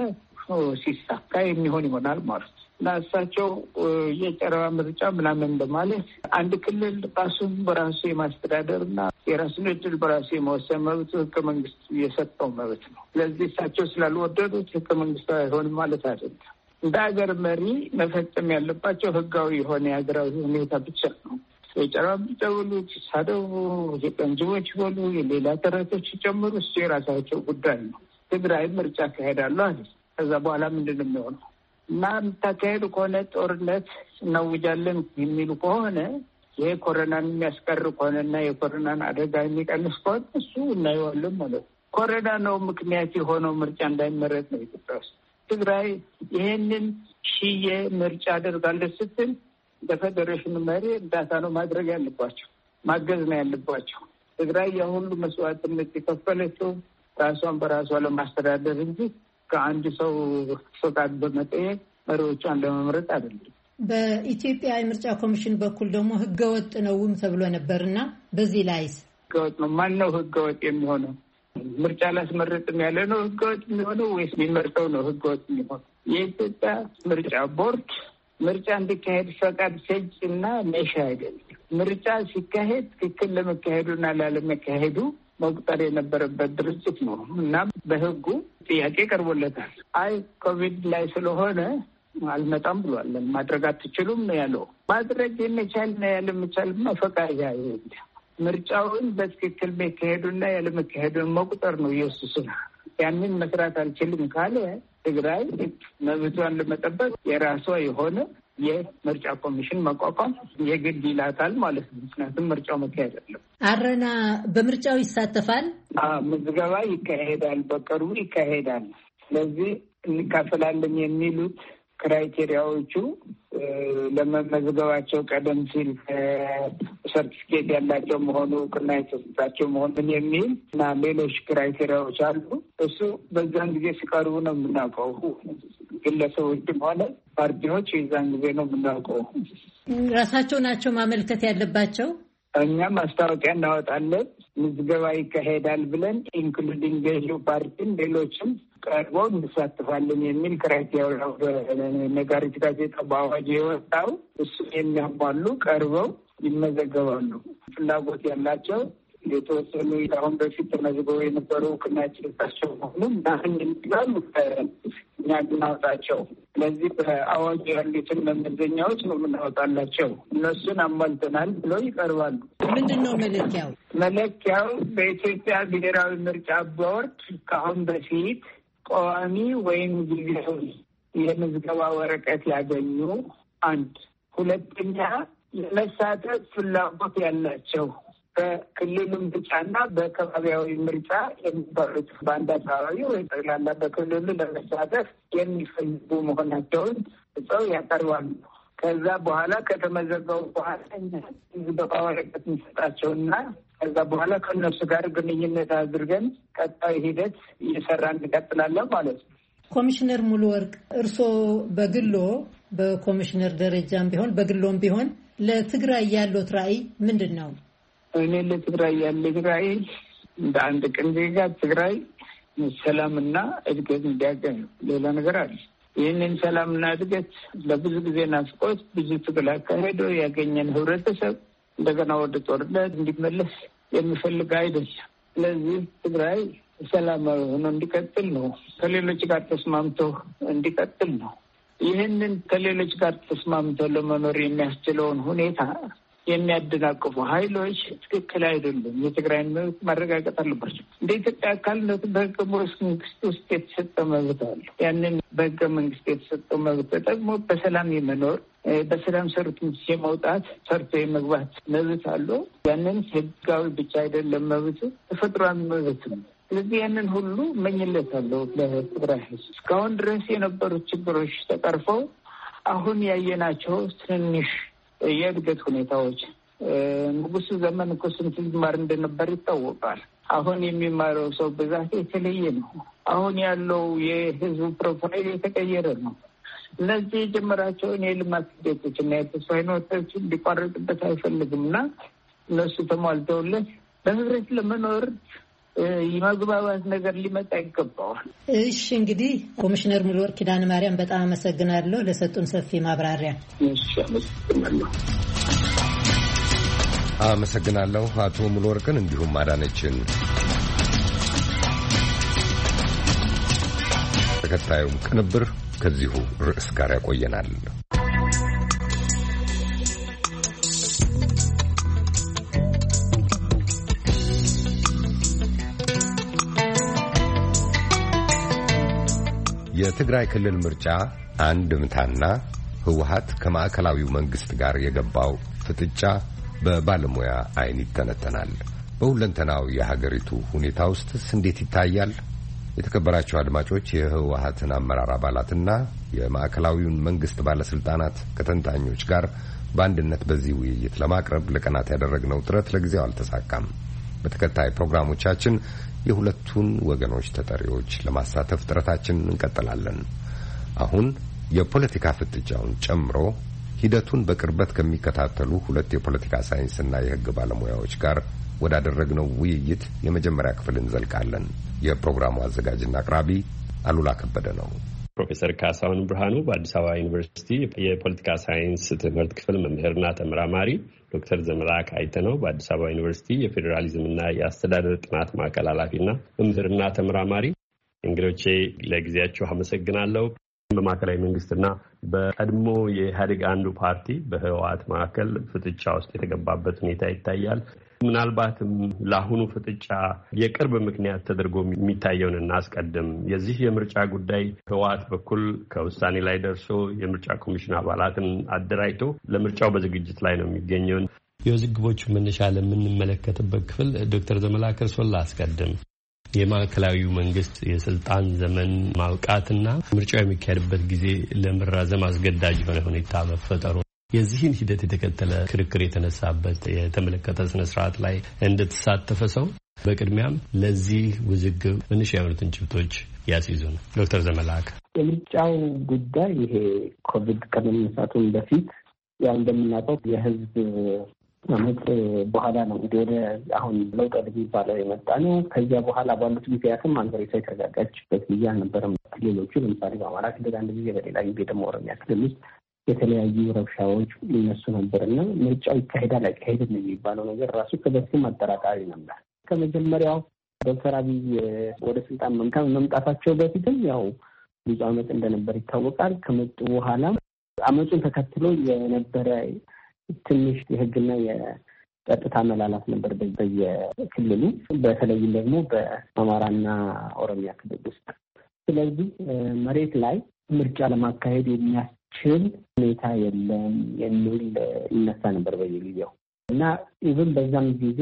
ሲሳካ የሚሆን ይሆናል ማለት ነው እና እሳቸው የጨረባ ምርጫ ምናምን በማለት አንድ ክልል ራሱን በራሱ የማስተዳደር እና የራሱን እድል በራሱ የመወሰን መብት ህገ መንግስት የሰጠው መብት ነው። ስለዚህ እሳቸው ስላልወደዱት ህገ መንግስታዊ አይሆንም ማለት አይደለም። እንደ ሀገር መሪ መፈጸም ያለባቸው ህጋዊ የሆነ የሀገራዊ ሁኔታ ብቻ ነው። የጨረባ ምርጫ በሉ፣ ሲሳደቡ፣ የቀንጅቦች በሉ፣ የሌላ ተረቶች ሲጨምሩ እሱ የራሳቸው ጉዳይ ነው። ትግራይ ምርጫ አካሄዳለሁ አለ። ከዛ በኋላ ምንድን ነው የሚሆነው? እና የምታካሄዱ ከሆነ ጦርነት እናውጃለን የሚሉ ከሆነ ይሄ ኮሮናን የሚያስቀር ከሆነና የኮሮናን አደጋ የሚቀንስ ከሆነ እሱ እናየዋለን ማለት ነው። ኮሮና ነው ምክንያት የሆነው ምርጫ እንዳይመረጥ ነው ኢትዮጵያ ውስጥ። ትግራይ ይሄንን ሽዬ ምርጫ አደርጋለች ስትል በፌዴሬሽኑ መሪ እርዳታ ነው ማድረግ ያለባቸው፣ ማገዝ ነው ያለባቸው። ትግራይ የሁሉ መስዋዕትነት የከፈለችው ራሷን በራሷ ለማስተዳደር እንጂ ከአንድ ሰው ፈቃድ በመጠየቅ መሪዎቿን ለመምረጥ አይደለም። በኢትዮጵያ የምርጫ ኮሚሽን በኩል ደግሞ ህገወጥ ነውም ተብሎ ነበርና በዚህ ላይስ ህገወጥ ነው? ማን ነው ህገወጥ የሚሆነው? ምርጫ ላስመረጥም ያለ ነው ህገወጥ የሚሆነው ወይስ የሚመርጠው ነው ህገወጥ የሚሆነው? የኢትዮጵያ ምርጫ ቦርድ ምርጫ እንዲካሄድ ፈቃድ ሰጭ እና ነሻ አይደለም። ምርጫ ሲካሄድ ትክክል ለመካሄዱና ላለመካሄዱ መቁጠር የነበረበት ድርጅት ነው እና በህጉ ጥያቄ ቀርቦለታል። አይ ኮቪድ ላይ ስለሆነ አልመጣም ብሏል። ማድረግ አትችሉም ነው ያለው። ማድረግ የሚቻልና ያለመቻልማ ፈቃድ ያለ ምርጫውን በትክክል መካሄዱና ያለመካሄዱን መቁጠር ነው የሱስና ያንን መስራት አልችልም ካለ ትግራይ መብቷን ለመጠበቅ የራሷ የሆነ የምርጫ ኮሚሽን መቋቋም የግድ ይላታል ማለት ነው። ምክንያቱም ምርጫው መካሄድ አለ። አረና በምርጫው ይሳተፋል። ምዝገባ ይካሄዳል፣ በቅርቡ ይካሄዳል። ስለዚህ እንካፈላለን የሚሉት ክራይቴሪያዎቹ ለመመዝገባቸው ቀደም ሲል ሰርቲፊኬት ያላቸው መሆኑ እውቅና የተሰጣቸው መሆኑን የሚል እና ሌሎች ክራይቴሪያዎች አሉ። እሱ በዛን ጊዜ ሲቀርቡ ነው የምናውቀው። ግለሰቦችም ሆነ ፓርቲዎች የዛን ጊዜ ነው የምናውቀው። ራሳቸው ናቸው ማመልከት ያለባቸው። እኛ ማስታወቂያ እናወጣለን፣ ምዝገባ ይካሄዳል ብለን ኢንክሉዲንግ ገዢው ፓርቲን ሌሎችም ቀርበው እንሳተፋለን የሚል ክራይቴሪያ ነጋሪት ጋዜጣ በአዋጅ የወጣው እሱ የሚያሟሉ ቀርበው ይመዘገባሉ። ፍላጎት ያላቸው የተወሰኑ አሁን በፊት ተመዝግበው የነበሩ እውቅናችን ታቸው መሆኑን ናህን የሚባሉ እኛ እናወጣቸው። ስለዚህ በአዋጅ ያሉትን መመዘኛዎች ነው የምናወጣላቸው። እነሱን አሟልተናል ብለው ይቀርባሉ። ምንድን ነው መለኪያው? መለኪያው በኢትዮጵያ ብሔራዊ ምርጫ ቦርድ ከአሁን በፊት ቋሚ ወይም ጊዜያዊ የምዝገባ ወረቀት ያገኙ አንድ፣ ሁለተኛ ለመሳተፍ ፍላጎት ያላቸው በክልሉ ምርጫና በአካባቢያዊ ምርጫ የሚባሉት በአንድ አካባቢ ወይ ጠቅላላ በክልሉ ለመሳተፍ የሚፈልጉ መሆናቸውን እጸው ያቀርባሉ። ከዛ በኋላ ከተመዘገቡ በኋላ ምዝገባ ወረቀት እንሰጣቸውና ከዛ በኋላ ከእነሱ ጋር ግንኙነት አድርገን ቀጣይ ሂደት እየሰራ እንቀጥላለን ማለት ነው። ኮሚሽነር ሙሉ ወርቅ፣ እርስዎ በግሎ በኮሚሽነር ደረጃም ቢሆን በግሎም ቢሆን ለትግራይ ያሉት ራዕይ ምንድን ነው? እኔ ለትግራይ ያለ ራዕይ እንደ አንድ ቅን ዜጋ ትግራይ ሰላምና እድገት እንዲያገኝ ሌላ ነገር አለ። ይህንን ሰላምና እድገት ለብዙ ጊዜ ናፍቆት ብዙ ትግል አካሄዶ ያገኘን ህብረተሰብ እንደገና ወደ ጦርነት እንዲመለስ የሚፈልግ አይደለም። ስለዚህ ትግራይ ሰላማዊ ሆኖ እንዲቀጥል ነው፣ ከሌሎች ጋር ተስማምቶ እንዲቀጥል ነው። ይህንን ከሌሎች ጋር ተስማምቶ ለመኖር የሚያስችለውን ሁኔታ የሚያደናቅፉ ኃይሎች ትክክል አይደሉም። የትግራይን መብት ማረጋገጥ አለባቸው። እንደ ኢትዮጵያ አካልነቱ በህገ መንግስት ውስጥ የተሰጠ መብት አለ። ያንን በህገ መንግስት የተሰጠው መብት ተጠቅሞ በሰላም የመኖር በሰላም ሰርቶ የመውጣት ሰርቶ የመግባት መብት አለው። ያንን ህጋዊ ብቻ አይደለም መብቱ ተፈጥሯዊ መብት ነው። ስለዚህ ያንን ሁሉ መኝለታለሁ ለትግራይ ህዝብ። እስካሁን ድረስ የነበሩት ችግሮች ተቀርፈው አሁን ያየናቸው ትንንሽ የእድገት ሁኔታዎች ንጉሱ ዘመን እኮ ስንት ይማር እንደነበር ይታወቃል። አሁን የሚማረው ሰው ብዛት የተለየ ነው። አሁን ያለው የህዝቡ ፕሮፋይል የተቀየረ ነው። እነዚህ የጀመራቸውን የልማት ሂደቶች እና የተስፋ ህይወቶች እንዲቋረጥበት አይፈልግም እና እነሱ ተሟልተውለት በህብረት ለመኖር የመግባባት ነገር ሊመጣ ይገባዋል። እሺ፣ እንግዲህ ኮሚሽነር ሙሉ ወርቅ ኪዳነ ማርያም በጣም አመሰግናለሁ ለሰጡን ሰፊ ማብራሪያ። እሺ፣ አመሰግናለሁ። አመሰግናለሁ አቶ ሙሉ ወርቅን እንዲሁም አዳነችን። ተከታዩም ቅንብር ከዚሁ ርዕስ ጋር ያቆየናል። የትግራይ ክልል ምርጫ አንድምታና ህወሓት ከማዕከላዊው መንግስት ጋር የገባው ፍጥጫ በባለሙያ አይን ይተነተናል። በሁለንተናው የሀገሪቱ ሁኔታ ውስጥስ እንዴት ይታያል? የተከበራቸው አድማጮች፣ የህወሓትን አመራር አባላትና የማዕከላዊውን መንግስት ባለስልጣናት ከተንታኞች ጋር በአንድነት በዚህ ውይይት ለማቅረብ ለቀናት ያደረግነው ጥረት ለጊዜው አልተሳካም። በተከታይ ፕሮግራሞቻችን የሁለቱን ወገኖች ተጠሪዎች ለማሳተፍ ጥረታችንን እንቀጥላለን። አሁን የፖለቲካ ፍጥጫውን ጨምሮ ሂደቱን በቅርበት ከሚከታተሉ ሁለት የፖለቲካ ሳይንስና የህግ ባለሙያዎች ጋር ወዳደረግነው ውይይት የመጀመሪያ ክፍል እንዘልቃለን። የፕሮግራሙ አዘጋጅና አቅራቢ አሉላ ከበደ ነው። ፕሮፌሰር ካሳሁን ብርሃኑ በአዲስ አበባ ዩኒቨርሲቲ የፖለቲካ ሳይንስ ትምህርት ክፍል መምህርና ተመራማሪ፣ ዶክተር ዘመላክ አይተነው በአዲስ አበባ ዩኒቨርሲቲ የፌዴራሊዝምና የአስተዳደር ጥናት ማዕከል ኃላፊና መምህርና ተመራማሪ። እንግዶቼ ለጊዜያችሁ አመሰግናለሁ። በማዕከላዊ መንግስትና በቀድሞ የኢህአዴግ አንዱ ፓርቲ በህወሓት መካከል ፍጥጫ ውስጥ የተገባበት ሁኔታ ይታያል። ምናልባትም ለአሁኑ ፍጥጫ የቅርብ ምክንያት ተደርጎ የሚታየውን እናስቀድም። የዚህ የምርጫ ጉዳይ ህወሓት በኩል ከውሳኔ ላይ ደርሶ የምርጫ ኮሚሽን አባላትን አደራጅቶ ለምርጫው በዝግጅት ላይ ነው የሚገኘው። የውዝግቦቹ መነሻ ለምንመለከትበት ክፍል ዶክተር ዘመላክ እርስዎን ላስቀድም። የማዕከላዊው መንግስት የስልጣን ዘመን ማብቃትና ምርጫው የሚካሄድበት ጊዜ ለመራዘም አስገዳጅ የሆነ ሁኔታ መፈጠሩ የዚህን ሂደት የተከተለ ክርክር የተነሳበት የተመለከተ ስነ ስርዓት ላይ እንደተሳተፈ ሰው በቅድሚያም ለዚህ ውዝግብ መነሻ የሆኑትን ጭብጦች ያስይዙን። ዶክተር ዘመላክ፣ የምርጫው ጉዳይ ይሄ ኮቪድ ከመነሳቱን በፊት ያው እንደምናውቀው የህዝብ አመት በኋላ ነው እንግዲህ ወደ አሁን ለውጥ የሚባለው የመጣ ነው። ከዚያ በኋላ ባሉት ጊዜያትም ሀገሪቷ የተረጋጋችበት ጊዜ አልነበረም። ክልሎቹ ለምሳሌ በአማራ ክልል አንድ ጊዜ፣ በሌላ ጊዜ ደግሞ ኦሮሚያ ክልል ውስጥ የተለያዩ ረብሻዎች ይነሱ ነበርና ምርጫው ይካሄዳል አይካሄድም የሚባለው ነገር ራሱ ከበፊትም አጠራጣሪ ነበር። ከመጀመሪያው ዶክተር አብይ ወደ ስልጣን መምጣታቸው በፊትም ያው ብዙ አመት እንደነበር ይታወቃል። ከመጡ በኋላ አመቱን ተከትሎ የነበረ ትንሽ የህግና የጸጥታ መላላት ነበር በየክልሉ፣ በተለይም ደግሞ በአማራና ኦሮሚያ ክልል ውስጥ። ስለዚህ መሬት ላይ ምርጫ ለማካሄድ የሚያስችል ሁኔታ የለም የሚል ይነሳ ነበር በየጊዜው እና ኢቭን በዛም ጊዜ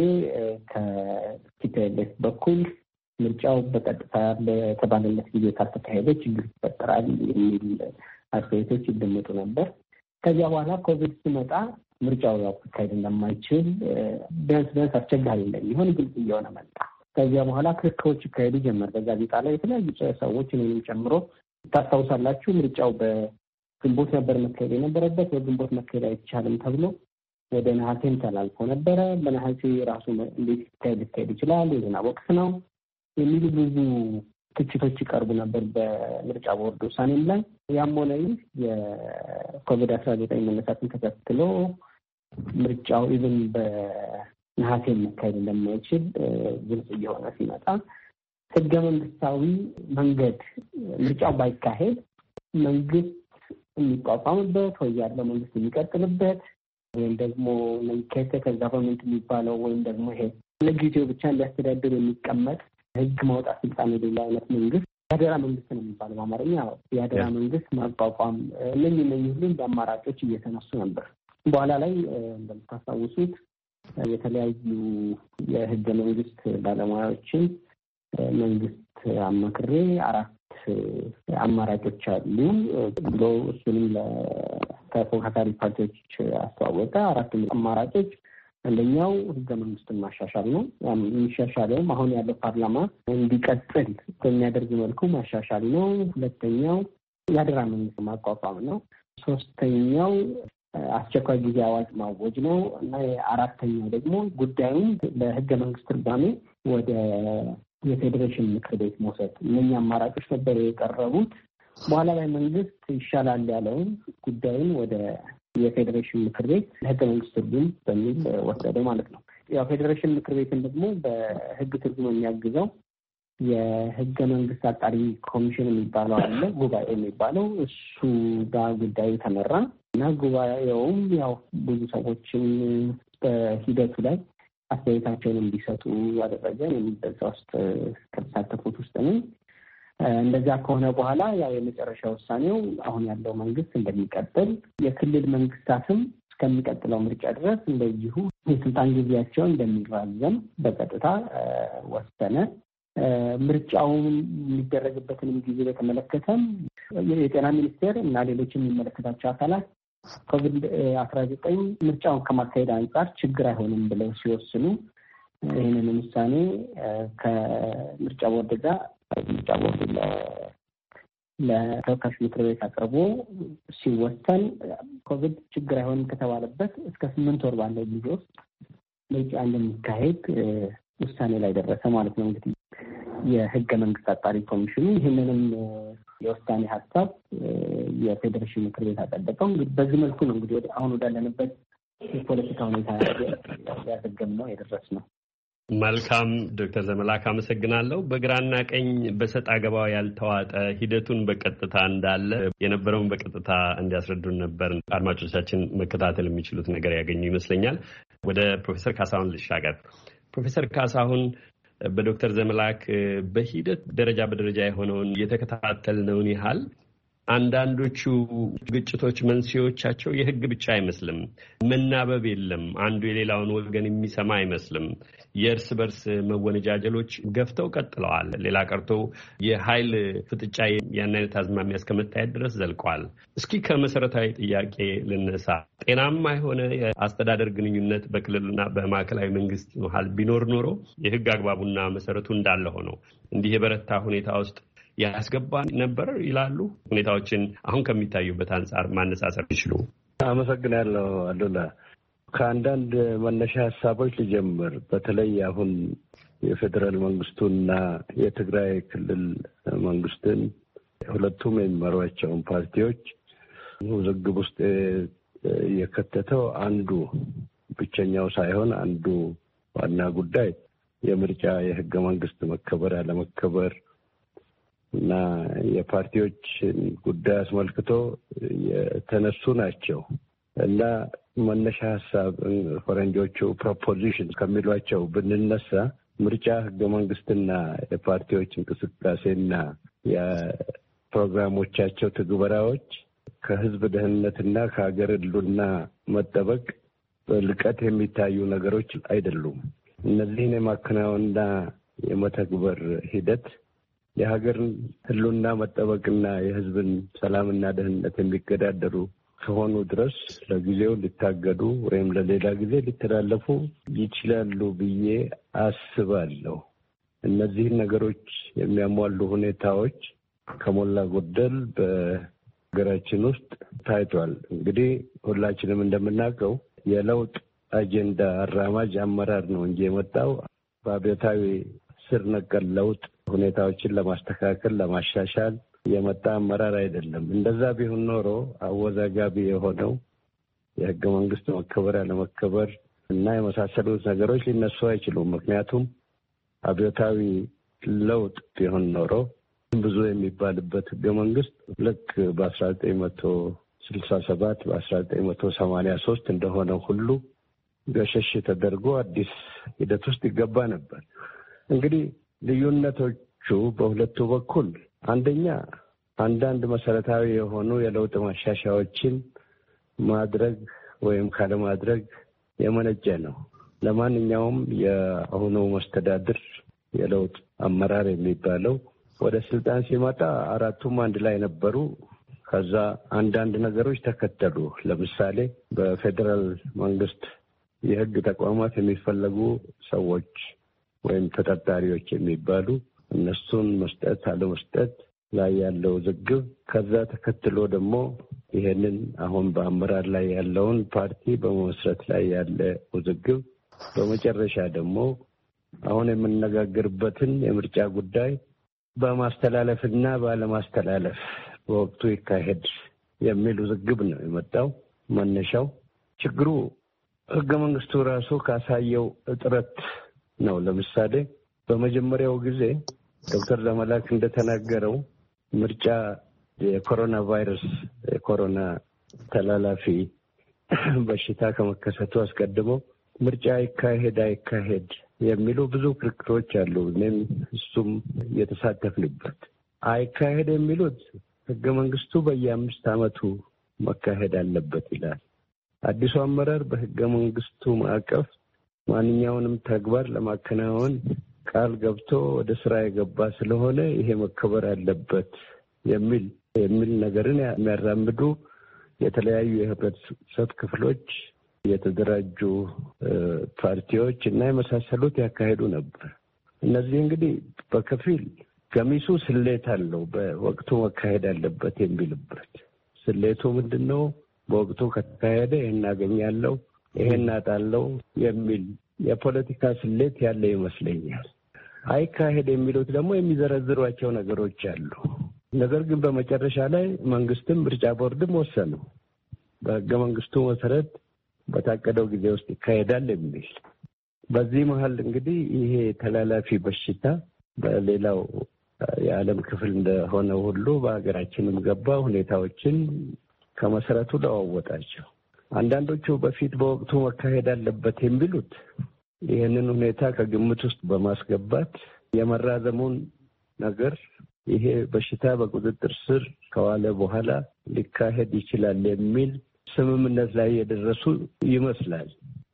ከቲፒኤልኤፍ በኩል ምርጫው በቀጥታ በተባለለት ጊዜ ካልተካሄደ ችግር ይፈጠራል የሚል አስተያየቶች ይደመጡ ነበር። ከዚያ በኋላ ኮቪድ ሲመጣ ምርጫው ያው ሊካሄድ እንደማይችል ቢያንስ ቢያንስ አስቸጋሪ እንደሚሆን ግልጽ እየሆነ መጣ። ከዚያ በኋላ ክርክሮች ይካሄዱ ጀመር። በጋዜጣ ላይ የተለያዩ ሰዎች እኔንም ጨምሮ ታስታውሳላችሁ፣ ምርጫው በግንቦት ነበር መካሄድ የነበረበት፣ በግንቦት መካሄድ አይቻልም ተብሎ ወደ ነሐሴም ተላልፎ ነበረ። በነሐሴ ራሱ እንዴት ሊካሄድ ሊካሄድ ይችላል፣ የዝናብ ወቅት ነው የሚሉ ብዙ ትችቶች ይቀርቡ ነበር በምርጫ ቦርድ ውሳኔም ላይ። ያም ሆነ ይህ የኮቪድ አስራ ዘጠኝ መነሳትን ተከትሎ ምርጫው ኢቭን በነሐሴ መካሄድ እንደማይችል ግልጽ እየሆነ ሲመጣ ህገ መንግስታዊ መንገድ ምርጫው ባይካሄድ መንግስት የሚቋቋምበት ወይ ያለው መንግስት የሚቀጥልበት ወይም ደግሞ ኬርቴከር ገቨርንመንት የሚባለው ወይም ደግሞ ይሄ ለጊዜው ብቻ እንዲያስተዳድር የሚቀመጥ ህግ ማውጣት ስልጣን የሌለው አይነት መንግስት የአደራ መንግስት ነው የሚባለው በአማርኛ። የአደራ መንግስት ማቋቋም እነዚህ እነዚህ ሁሉ እንደ አማራጮች እየተነሱ ነበር። በኋላ ላይ እንደምታስታውሱት የተለያዩ የህገ መንግስት ባለሙያዎችን መንግስት አማክሬ አራት አማራጮች አሉ ብሎ እሱንም ለተፎካካሪ ፓርቲዎች አስተዋወቀ። አራቱም አማራጮች አንደኛው ህገ መንግስቱን ማሻሻል ነው። የሚሻሻለውም አሁን ያለው ፓርላማ እንዲቀጥል በሚያደርግ መልኩ ማሻሻል ነው። ሁለተኛው የአደራ መንግስት ማቋቋም ነው። ሶስተኛው አስቸኳይ ጊዜ አዋጅ ማወጅ ነው እና አራተኛው ደግሞ ጉዳዩን በህገ መንግስት ትርጓሜ ወደ የፌዴሬሽን ምክር ቤት መውሰድ። እነኚህ አማራጮች ነበር የቀረቡት። በኋላ ላይ መንግስት ይሻላል ያለውን ጉዳዩን ወደ የፌዴሬሽን ምክር ቤት ለህገ መንግስት ትርጉም በሚል ወሰደ ማለት ነው። ያው ፌዴሬሽን ምክር ቤትን ደግሞ በህግ ትርጉም የሚያግዘው የህገ መንግስት አጣሪ ኮሚሽን የሚባለው አለ፣ ጉባኤ የሚባለው እሱ ጋር ጉዳዩ ተመራ እና ጉባኤውም ያው ብዙ ሰዎችን በሂደቱ ላይ አስተያየታቸውን እንዲሰጡ ያደረገ የሚበዛ ውስጥ ከተሳተፉት ውስጥ ነው። እንደዛ ከሆነ በኋላ ያው የመጨረሻ ውሳኔው አሁን ያለው መንግስት እንደሚቀጥል፣ የክልል መንግስታትም እስከሚቀጥለው ምርጫ ድረስ እንደዚሁ የስልጣን ጊዜያቸውን እንደሚራዘም በቀጥታ ወሰነ። ምርጫውን የሚደረግበትንም ጊዜ በተመለከተም የጤና ሚኒስቴር እና ሌሎች የሚመለከታቸው አካላት ኮቪድ አስራ ዘጠኝ ምርጫውን ከማካሄድ አንጻር ችግር አይሆንም ብለው ሲወስኑ ይህንን ውሳኔ ከምርጫ ቦርድ ጋር ምርጫ ቦርድ ለተወካዮች ምክር ቤት አቅርቦ ሲወሰን ኮቪድ ችግር አይሆንም ከተባለበት እስከ ስምንት ወር ባለው ጊዜ ውስጥ ምርጫ እንደሚካሄድ ውሳኔ ላይ ደረሰ ማለት ነው። እንግዲህ የህገ መንግስት አጣሪ ኮሚሽኑ ይህንንም የውሳኔ ሀሳብ የፌዴሬሽን ምክር ቤት አጸደቀው። በዚህ መልኩ ነው እንግዲህ አሁን ወዳለንበት የፖለቲካ ሁኔታ ያዘገም ነው የደረስ ነው። መልካም ዶክተር ዘመላክ አመሰግናለሁ። በግራና ቀኝ በሰጥ አገባው ያልተዋጠ ሂደቱን በቀጥታ እንዳለ የነበረውን በቀጥታ እንዲያስረዱን ነበር አድማጮቻችን መከታተል የሚችሉት ነገር ያገኙ ይመስለኛል። ወደ ፕሮፌሰር ካሳሁን ልሻገር። ፕሮፌሰር ካሳሁን በዶክተር ዘመላክ በሂደት ደረጃ በደረጃ የሆነውን የተከታተልነውን ያህል አንዳንዶቹ ግጭቶች መንስኤዎቻቸው የህግ ብቻ አይመስልም። መናበብ የለም። አንዱ የሌላውን ወገን የሚሰማ አይመስልም። የእርስ በርስ መወነጃጀሎች ገፍተው ቀጥለዋል። ሌላ ቀርቶ የኃይል ፍጥጫ ያን አይነት አዝማሚያ እስከመታየት ድረስ ዘልቋል። እስኪ ከመሰረታዊ ጥያቄ ልነሳ። ጤናማ የሆነ የአስተዳደር ግንኙነት በክልልና በማዕከላዊ መንግስት መሀል ቢኖር ኖሮ የህግ አግባቡና መሰረቱ እንዳለ ሆነው እንዲህ የበረታ ሁኔታ ውስጥ ያስገባ ነበር ይላሉ። ሁኔታዎችን አሁን ከሚታዩበት አንጻር ማነሳሰር ይችሉ። አመሰግናለሁ አሉላ። ከአንዳንድ መነሻ ሀሳቦች ልጀምር። በተለይ አሁን የፌዴራል መንግስቱና የትግራይ ክልል መንግስትን ሁለቱም የሚመሯቸውን ፓርቲዎች ውዝግብ ውስጥ የከተተው አንዱ ብቸኛው ሳይሆን አንዱ ዋና ጉዳይ የምርጫ የህገ መንግስት መከበር አለመከበር እና የፓርቲዎች ጉዳይ አስመልክቶ የተነሱ ናቸው እና መነሻ ሀሳብ ፈረንጆቹ ፕሮፖዚሽን ከሚሏቸው ብንነሳ ምርጫ ህገ መንግስትና የፓርቲዎች እንቅስቃሴና የፕሮግራሞቻቸው ትግበራዎች ከህዝብ ደህንነትና ከሀገር ህልውና መጠበቅ በልቀት የሚታዩ ነገሮች አይደሉም። እነዚህን የማከናወንና የመተግበር ሂደት የሀገርን ህልውና መጠበቅና የህዝብን ሰላምና ደህንነት የሚገዳደሩ ከሆኑ ድረስ ለጊዜው ሊታገዱ ወይም ለሌላ ጊዜ ሊተላለፉ ይችላሉ ብዬ አስባለሁ። እነዚህን ነገሮች የሚያሟሉ ሁኔታዎች ከሞላ ጎደል በሀገራችን ውስጥ ታይቷል። እንግዲህ ሁላችንም እንደምናውቀው የለውጥ አጀንዳ አራማጅ አመራር ነው እንጂ የመጣው በአብዮታዊ ስር ነቀል ለውጥ ሁኔታዎችን ለማስተካከል ለማሻሻል የመጣ አመራር አይደለም። እንደዛ ቢሆን ኖሮ አወዛጋቢ የሆነው የህገ መንግስት መከበር አለመከበር እና የመሳሰሉት ነገሮች ሊነሱ አይችሉም። ምክንያቱም አብዮታዊ ለውጥ ቢሆን ኖሮ ብዙ የሚባልበት ህገ መንግስት ልክ በአስራ ዘጠኝ መቶ ስልሳ ሰባት በአስራ ዘጠኝ መቶ ሰማንያ ሶስት እንደሆነው ሁሉ ገሸሽ ተደርጎ አዲስ ሂደት ውስጥ ይገባ ነበር። እንግዲህ ልዩነቶቹ በሁለቱ በኩል አንደኛ አንዳንድ መሰረታዊ የሆኑ የለውጥ ማሻሻያዎችን ማድረግ ወይም ካለማድረግ የመነጨ ነው። ለማንኛውም የአሁኑ መስተዳድር የለውጥ አመራር የሚባለው ወደ ስልጣን ሲመጣ አራቱም አንድ ላይ ነበሩ። ከዛ አንዳንድ ነገሮች ተከተሉ። ለምሳሌ በፌዴራል መንግስት የህግ ተቋማት የሚፈለጉ ሰዎች ወይም ተጠርጣሪዎች የሚባሉ እነሱን መስጠት አለመስጠት ላይ ያለው ውዝግብ፣ ከዛ ተከትሎ ደግሞ ይሄንን አሁን በአመራር ላይ ያለውን ፓርቲ በመመስረት ላይ ያለ ውዝግብ፣ በመጨረሻ ደግሞ አሁን የምንነጋገርበትን የምርጫ ጉዳይ በማስተላለፍና ባለማስተላለፍ በወቅቱ ይካሄድ የሚል ውዝግብ ነው የመጣው። መነሻው ችግሩ ህገ መንግስቱ ራሱ ካሳየው እጥረት ነው። ለምሳሌ በመጀመሪያው ጊዜ ዶክተር ዘመላክ እንደተናገረው ምርጫ የኮሮና ቫይረስ የኮሮና ተላላፊ በሽታ ከመከሰቱ አስቀድሞ ምርጫ ይካሄድ አይካሄድ የሚሉ ብዙ ክርክሮች አሉ። እኔም እሱም የተሳተፍንበት አይካሄድ የሚሉት ህገ መንግስቱ በየአምስት ዓመቱ መካሄድ አለበት ይላል። አዲሱ አመራር በህገ መንግስቱ ማዕቀፍ ማንኛውንም ተግባር ለማከናወን ቃል ገብቶ ወደ ስራ የገባ ስለሆነ ይሄ መከበር አለበት የሚል የሚል ነገርን የሚያራምዱ የተለያዩ የህብረተሰብ ክፍሎች፣ የተደራጁ ፓርቲዎች እና የመሳሰሉት ያካሄዱ ነበር። እነዚህ እንግዲህ በከፊል ገሚሱ ስሌት አለው። በወቅቱ መካሄድ አለበት የሚልበት ስሌቱ ምንድን ነው? በወቅቱ ከተካሄደ ይሄን አገኛለሁ፣ ይሄን አጣለው የሚል የፖለቲካ ስሌት ያለ ይመስለኛል። አይካሄድ የሚሉት ደግሞ የሚዘረዝሯቸው ነገሮች አሉ። ነገር ግን በመጨረሻ ላይ መንግስትም ምርጫ ቦርድም ወሰኑ። በህገ መንግስቱ መሰረት በታቀደው ጊዜ ውስጥ ይካሄዳል የሚል። በዚህ መሀል እንግዲህ ይሄ ተላላፊ በሽታ በሌላው የዓለም ክፍል እንደሆነ ሁሉ በሀገራችንም ገባ። ሁኔታዎችን ከመሰረቱ ለዋወጣቸው። አንዳንዶቹ በፊት በወቅቱ መካሄድ አለበት የሚሉት ይህንን ሁኔታ ከግምት ውስጥ በማስገባት የመራዘሙን ነገር ይሄ በሽታ በቁጥጥር ስር ከዋለ በኋላ ሊካሄድ ይችላል የሚል ስምምነት ላይ የደረሱ ይመስላል።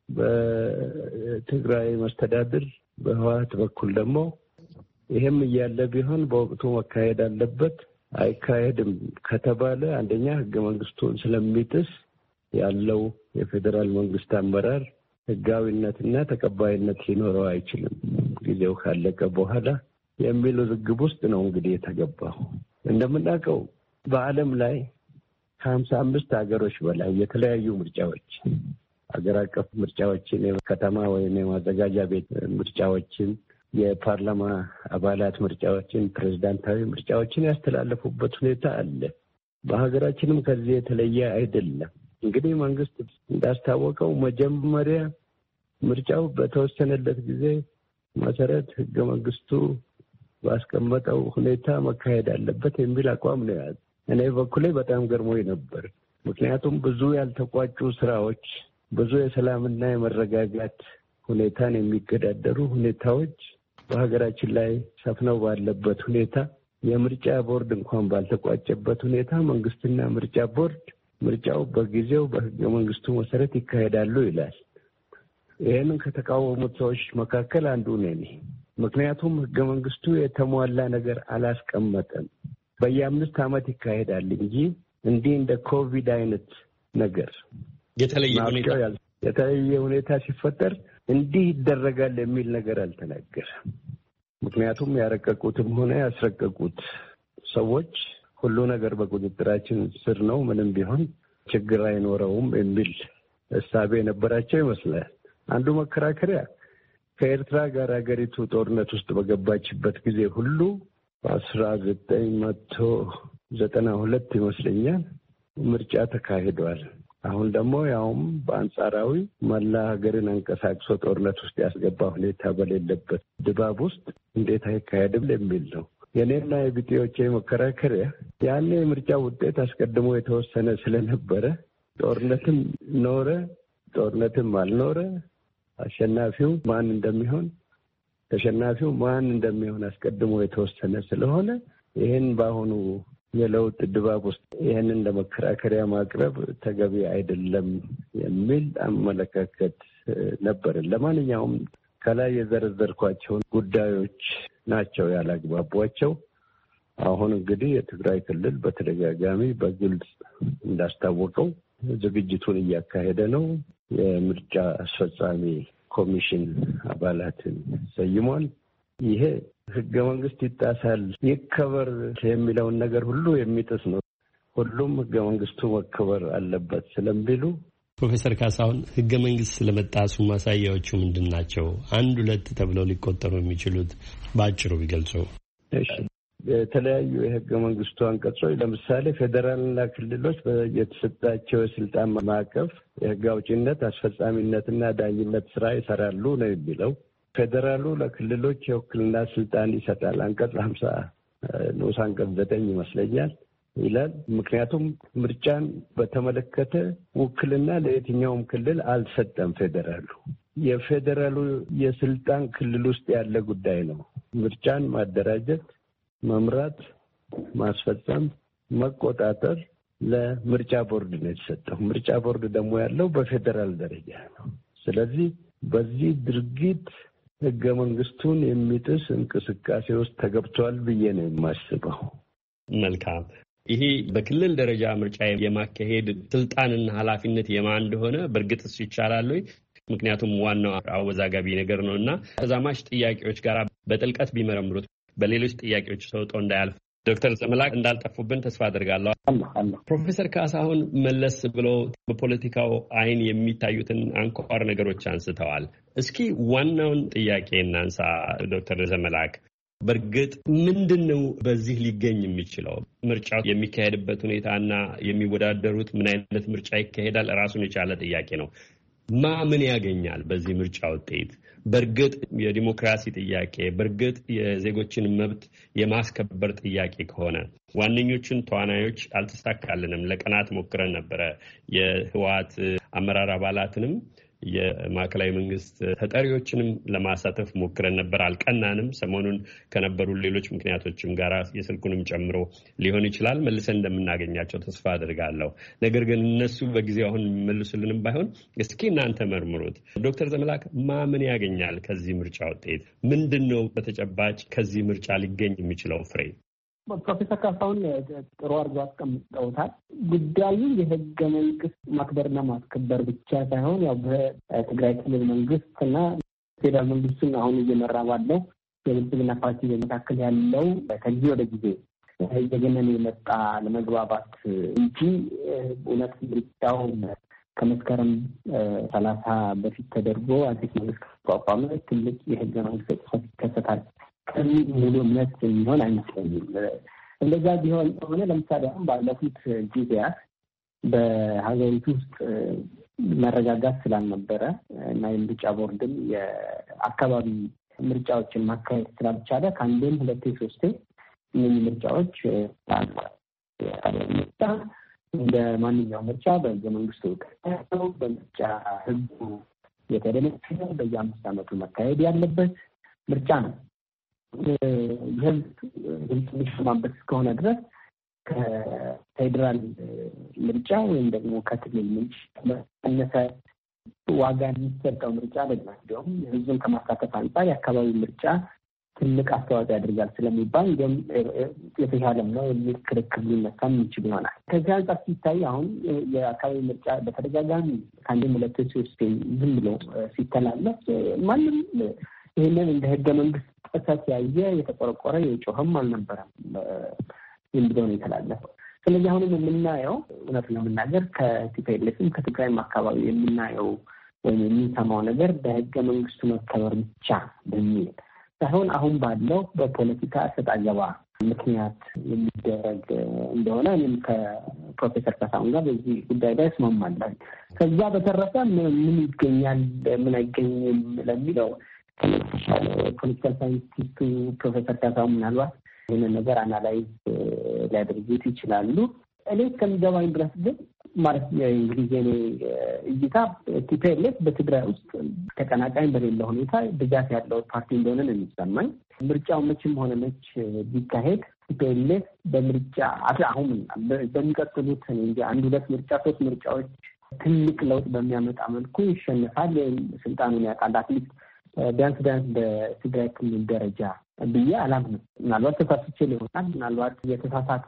በትግራይ መስተዳድር በህወሓት በኩል ደግሞ ይሄም እያለ ቢሆን በወቅቱ መካሄድ አለበት፣ አይካሄድም ከተባለ አንደኛ ህገ መንግስቱን ስለሚጥስ ያለው የፌዴራል መንግስት አመራር ህጋዊነትና ተቀባይነት ሊኖረው አይችልም ጊዜው ካለቀ በኋላ የሚል ውዝግብ ውስጥ ነው እንግዲህ የተገባው። እንደምናውቀው በዓለም ላይ ከሀምሳ አምስት ሀገሮች በላይ የተለያዩ ምርጫዎች አገር አቀፍ ምርጫዎችን፣ የከተማ ወይም የማዘጋጃ ቤት ምርጫዎችን፣ የፓርላማ አባላት ምርጫዎችን፣ ፕሬዝዳንታዊ ምርጫዎችን ያስተላለፉበት ሁኔታ አለ። በሀገራችንም ከዚህ የተለየ አይደለም። እንግዲህ መንግስት እንዳስታወቀው መጀመሪያ ምርጫው በተወሰነለት ጊዜ መሰረት ህገ መንግስቱ ባስቀመጠው ሁኔታ መካሄድ አለበት የሚል አቋም ነው ያለው። እኔ በኩሌ በጣም ገርሞኝ ነበር። ምክንያቱም ብዙ ያልተቋጩ ስራዎች፣ ብዙ የሰላምና የመረጋጋት ሁኔታን የሚገዳደሩ ሁኔታዎች በሀገራችን ላይ ሰፍነው ባለበት ሁኔታ የምርጫ ቦርድ እንኳን ባልተቋጨበት ሁኔታ መንግስትና ምርጫ ቦርድ ምርጫው በጊዜው በህገ መንግስቱ መሰረት ይካሄዳሉ ይላል። ይህንን ከተቃወሙት ሰዎች መካከል አንዱ ነኝ። ምክንያቱም ህገ መንግስቱ የተሟላ ነገር አላስቀመጠም። በየአምስት ዓመት ይካሄዳል እንጂ እንዲህ እንደ ኮቪድ አይነት ነገር የተለየ ሁኔታ የተለየ ሁኔታ ሲፈጠር እንዲህ ይደረጋል የሚል ነገር አልተናገረም። ምክንያቱም ያረቀቁትም ሆነ ያስረቀቁት ሰዎች ሁሉ ነገር በቁጥጥራችን ስር ነው፣ ምንም ቢሆን ችግር አይኖረውም የሚል እሳቤ የነበራቸው ይመስላል። አንዱ መከራከሪያ ከኤርትራ ጋር ሀገሪቱ ጦርነት ውስጥ በገባችበት ጊዜ ሁሉ በአስራ ዘጠኝ መቶ ዘጠና ሁለት ይመስለኛል ምርጫ ተካሂዷል። አሁን ደግሞ ያውም በአንጻራዊ መላ ሀገርን አንቀሳቅሶ ጦርነት ውስጥ ያስገባ ሁኔታ በሌለበት ድባብ ውስጥ እንዴት አይካሄድም የሚል ነው። የኔና የቢጤዎቼ መከራከሪያ ያኔ የምርጫ ውጤት አስቀድሞ የተወሰነ ስለነበረ ጦርነትም ኖረ ጦርነትም አልኖረ አሸናፊው ማን እንደሚሆን ተሸናፊው ማን እንደሚሆን አስቀድሞ የተወሰነ ስለሆነ ይህን በአሁኑ የለውጥ ድባብ ውስጥ ይህንን ለመከራከሪያ ማቅረብ ተገቢ አይደለም የሚል አመለካከት ነበር። ለማንኛውም ከላይ የዘረዘርኳቸውን ጉዳዮች ናቸው ያላግባቧቸው። አሁን እንግዲህ የትግራይ ክልል በተደጋጋሚ በግልጽ እንዳስታወቀው ዝግጅቱን እያካሄደ ነው። የምርጫ አስፈጻሚ ኮሚሽን አባላትን ሰይሟል። ይሄ ህገ መንግስት ይጣሳል ይከበር የሚለውን ነገር ሁሉ የሚጥስ ነው። ሁሉም ህገ መንግስቱ መከበር አለበት ስለሚሉ ፕሮፌሰር ካሳሁን ህገ መንግስት ስለመጣሱ ማሳያዎቹ ምንድን ናቸው? አንድ ሁለት ተብለው ሊቆጠሩ የሚችሉት በአጭሩ ቢገልጹ። እሺ፣ የተለያዩ የህገ መንግስቱ አንቀጾች ለምሳሌ ፌዴራልና ክልሎች የተሰጣቸው የስልጣን ማዕቀፍ የህግ አውጪነት፣ አስፈጻሚነትና ዳኝነት ስራ ይሰራሉ ነው የሚለው። ፌዴራሉ ለክልሎች የውክልና ስልጣን ይሰጣል። አንቀጽ ሀምሳ ንዑስ አንቀጽ ዘጠኝ ይመስለኛል ይላል። ምክንያቱም ምርጫን በተመለከተ ውክልና ለየትኛውም ክልል አልሰጠም ፌዴራሉ። የፌዴራሉ የስልጣን ክልል ውስጥ ያለ ጉዳይ ነው። ምርጫን ማደራጀት፣ መምራት፣ ማስፈጸም፣ መቆጣጠር ለምርጫ ቦርድ ነው የተሰጠው። ምርጫ ቦርድ ደግሞ ያለው በፌዴራል ደረጃ ነው። ስለዚህ በዚህ ድርጊት ህገ መንግስቱን የሚጥስ እንቅስቃሴ ውስጥ ተገብቷል ብዬ ነው የማስበው። መልካም። ይሄ በክልል ደረጃ ምርጫ የማካሄድ ስልጣንና ኃላፊነት የማን እንደሆነ በእርግጥስ ይቻላል ወይ? ምክንያቱም ዋናው አወዛጋቢ ነገር ነው እና ተዛማሽ ጥያቄዎች ጋር በጥልቀት ቢመረምሩት በሌሎች ጥያቄዎች ሰውጦ እንዳያልፍ ዶክተር ዘመላክ እንዳልጠፉብን ተስፋ አድርጋለሁ። ፕሮፌሰር ካሳሁን መለስ ብለው በፖለቲካው አይን የሚታዩትን አንኳር ነገሮች አንስተዋል። እስኪ ዋናውን ጥያቄ እናንሳ። ዶክተር ዘመላክ በእርግጥ ምንድን ነው በዚህ ሊገኝ የሚችለው? ምርጫው የሚካሄድበት ሁኔታና የሚወዳደሩት ምን አይነት ምርጫ ይካሄዳል ራሱን የቻለ ጥያቄ ነው። ማ ምን ያገኛል በዚህ ምርጫ ውጤት? በእርግጥ የዲሞክራሲ ጥያቄ፣ በእርግጥ የዜጎችን መብት የማስከበር ጥያቄ ከሆነ ዋነኞቹን ተዋናዮች አልተሳካልንም። ለቀናት ሞክረን ነበረ። የህወሓት አመራር አባላትንም የማዕከላዊ መንግስት ተጠሪዎችንም ለማሳተፍ ሞክረን ነበር፣ አልቀናንም። ሰሞኑን ከነበሩ ሌሎች ምክንያቶችም ጋር የስልኩንም ጨምሮ ሊሆን ይችላል መልሰን እንደምናገኛቸው ተስፋ አድርጋለሁ። ነገር ግን እነሱ በጊዜው አሁን የሚመልሱልንም ባይሆን እስኪ እናንተ መርምሩት። ዶክተር ዘመላክ ማምን ያገኛል ከዚህ ምርጫ ውጤት? ምንድን ነው በተጨባጭ ከዚህ ምርጫ ሊገኝ የሚችለው ፍሬ? ፕሮፌሰር ካሳሁን ጥሩ አድርገው አስቀምጠውታል። ጉዳዩ የህገ መንግስት ማክበርና ማስከበር ብቻ ሳይሆን ያው በትግራይ ክልል መንግስት እና ፌዴራል መንግስቱን አሁን እየመራ ባለው የብልጽግና ፓርቲ በመካከል ያለው ከጊዜ ወደ ጊዜ እየገነነ የመጣ ለመግባባት እንጂ እውነት ምርጫው ከመስከረም ሰላሳ በፊት ተደርጎ አዲስ መንግስት ተቋቋመ ትልቅ የህገ መንግስት ጥሰት ይከሰታል ከሚል ሙሉ እምነት የሚሆን አይመስለኝም። እንደዛ ቢሆን ሆነ ለምሳሌ አሁን ባለፉት ጊዜያት በሀገሪቱ ውስጥ መረጋጋት ስላልነበረ እና የምርጫ ቦርድም የአካባቢ ምርጫዎችን ማካሄድ ስላልቻለ ከአንዴም ሁለቴ ሶስቴ እነዚህ ምርጫዎች ምርጫ እንደ ማንኛውም ምርጫ በህገ መንግስቱ ነው በምርጫ ህጉ የተደነገገ በየአምስት ዓመቱ መካሄድ ያለበት ምርጫ ነው። የህዝብ ድምፅ የሚሰማበት እስከሆነ ድረስ ከፌዴራል ምርጫ ወይም ደግሞ ከክልል ምርጫ መነሰ ዋጋ የሚሰጠው ምርጫ ደግሞ እንዲሁም ህዝብን ከማሳተፍ አንጻር የአካባቢ ምርጫ ትልቅ አስተዋጽኦ ያደርጋል ስለሚባል እንዲሁም የተሻለም ነው የሚል ክርክር ሊነሳ የሚችል ይሆናል። ከዚህ አንጻር ሲታይ አሁን የአካባቢ ምርጫ በተደጋጋሚ ከአንድም ሁለት ሶስት ዝም ብሎ ሲተላለፍ ማንም ይህንን እንደ ህገ መንግስት ጥሰት ያየ የተቆረቆረ የጮኸም አልነበረም። ዝም ብሎ ነው የተላለፈው። ስለዚህ አሁንም የምናየው እውነት ለመናገር ከቲፒኤልኤፍም ከትግራይም አካባቢ የምናየው ወይም የሚሰማው ነገር በህገ መንግስቱ መከበር ብቻ በሚል ሳይሆን አሁን ባለው በፖለቲካ እሰጥ አገባ ምክንያት የሚደረግ እንደሆነ እኔም ከፕሮፌሰር ካሳሁን ጋር በዚህ ጉዳይ ላይ እስማማለሁ። ከዛ በተረፈ ምን ይገኛል ምን አይገኝም ለሚለው ፖለቲካል ሳይንቲስቱ ፕሮፌሰር ካሳሁን ምናልባት ይህንን ነገር አናላይዝ ሊያደርጉት ይችላሉ። እኔ እስከሚገባኝ ድረስ ግን ማለት የእንግሊዝ እይታ ቲፒኤልኤፍ በትግራይ ውስጥ ተቀናቃኝ በሌለ ሁኔታ ድጋፍ ያለው ፓርቲ እንደሆነ ነው የሚሰማኝ። ምርጫው መቼም ሆነ መች ቢካሄድ ቲፒኤልኤፍ በምርጫ አሁን በሚቀጥሉት እንጂ አንድ ሁለት ምርጫ ሶስት ምርጫዎች ትልቅ ለውጥ በሚያመጣ መልኩ ይሸነፋል ወይም ስልጣኑን ያጣል አትሊስት ቢያንስ ቢያንስ በትግራይ ክልል ደረጃ ብዬ አላምንም። ምናልባት ተሳስቼ ሊሆናል። ምናልባት የተሳሳተ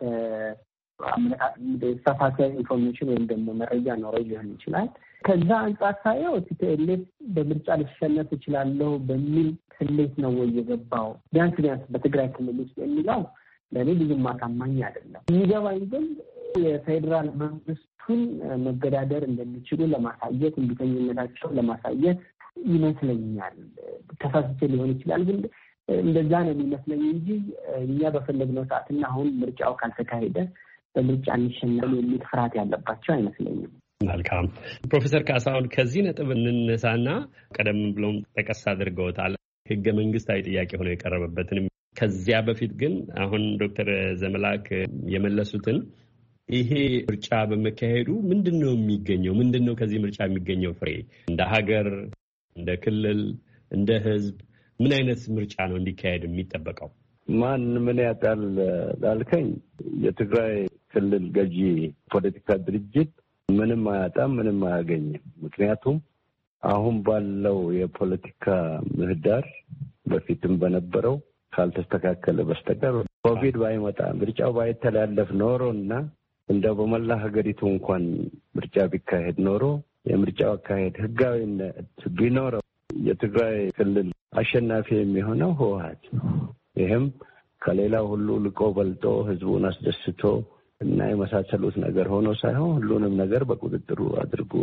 የተሳሳተ ኢንፎርሜሽን ወይም ደግሞ መረጃ ኖረው ሊሆን ይችላል። ከዛ አንጻር ሳየው ቲፒኤልኤፍ በምርጫ ልሸነፍ እችላለሁ በሚል ስሌት ነው ወይ የገባው ቢያንስ ቢያንስ በትግራይ ክልል ውስጥ የሚለው ለእኔ ብዙም አሳማኝ አይደለም። የሚገባኝ ግን የፌዴራል መንግስቱን መገዳደር እንደሚችሉ ለማሳየት እንቢተኝነታቸውን ለማሳየት ይመስለኛል። ተሳስቼ ሊሆን ይችላል ግን እንደዛ ነው የሚመስለኝ እንጂ እኛ በፈለግነው ሰዓትና አሁን ምርጫው ካልተካሄደ በምርጫ እንሸነፍ የሚል ፍርሃት ያለባቸው አይመስለኝም። መልካም ፕሮፌሰር ካሳሁን ከዚህ ነጥብ እንነሳና ቀደም ብሎም ጠቀስ አድርገውታል ህገ መንግስታዊ ጥያቄ ሆኖ የቀረበበትንም ከዚያ በፊት ግን አሁን ዶክተር ዘመላክ የመለሱትን ይሄ ምርጫ በመካሄዱ ምንድነው የሚገኘው ምንድነው ከዚህ ምርጫ የሚገኘው ፍሬ እንደ ሀገር እንደ ክልል እንደ ህዝብ ምን አይነት ምርጫ ነው እንዲካሄድ የሚጠበቀው? ማን ምን ያጣል ላልከኝ የትግራይ ክልል ገዢ ፖለቲካ ድርጅት ምንም አያጣም ምንም አያገኝም። ምክንያቱም አሁን ባለው የፖለቲካ ምህዳር በፊትም በነበረው ካልተስተካከለ በስተቀር ኮቪድ ባይመጣ ምርጫው ባይተላለፍ ኖሮና እንደው በመላ ሀገሪቱ እንኳን ምርጫ ቢካሄድ ኖሮ የምርጫው አካሄድ ህጋዊነት ቢኖረው የትግራይ ክልል አሸናፊ የሚሆነው ህወሓት ይህም ከሌላው ሁሉ ልቆ በልጦ ህዝቡን አስደስቶ እና የመሳሰሉት ነገር ሆኖ ሳይሆን ሁሉንም ነገር በቁጥጥሩ አድርጎ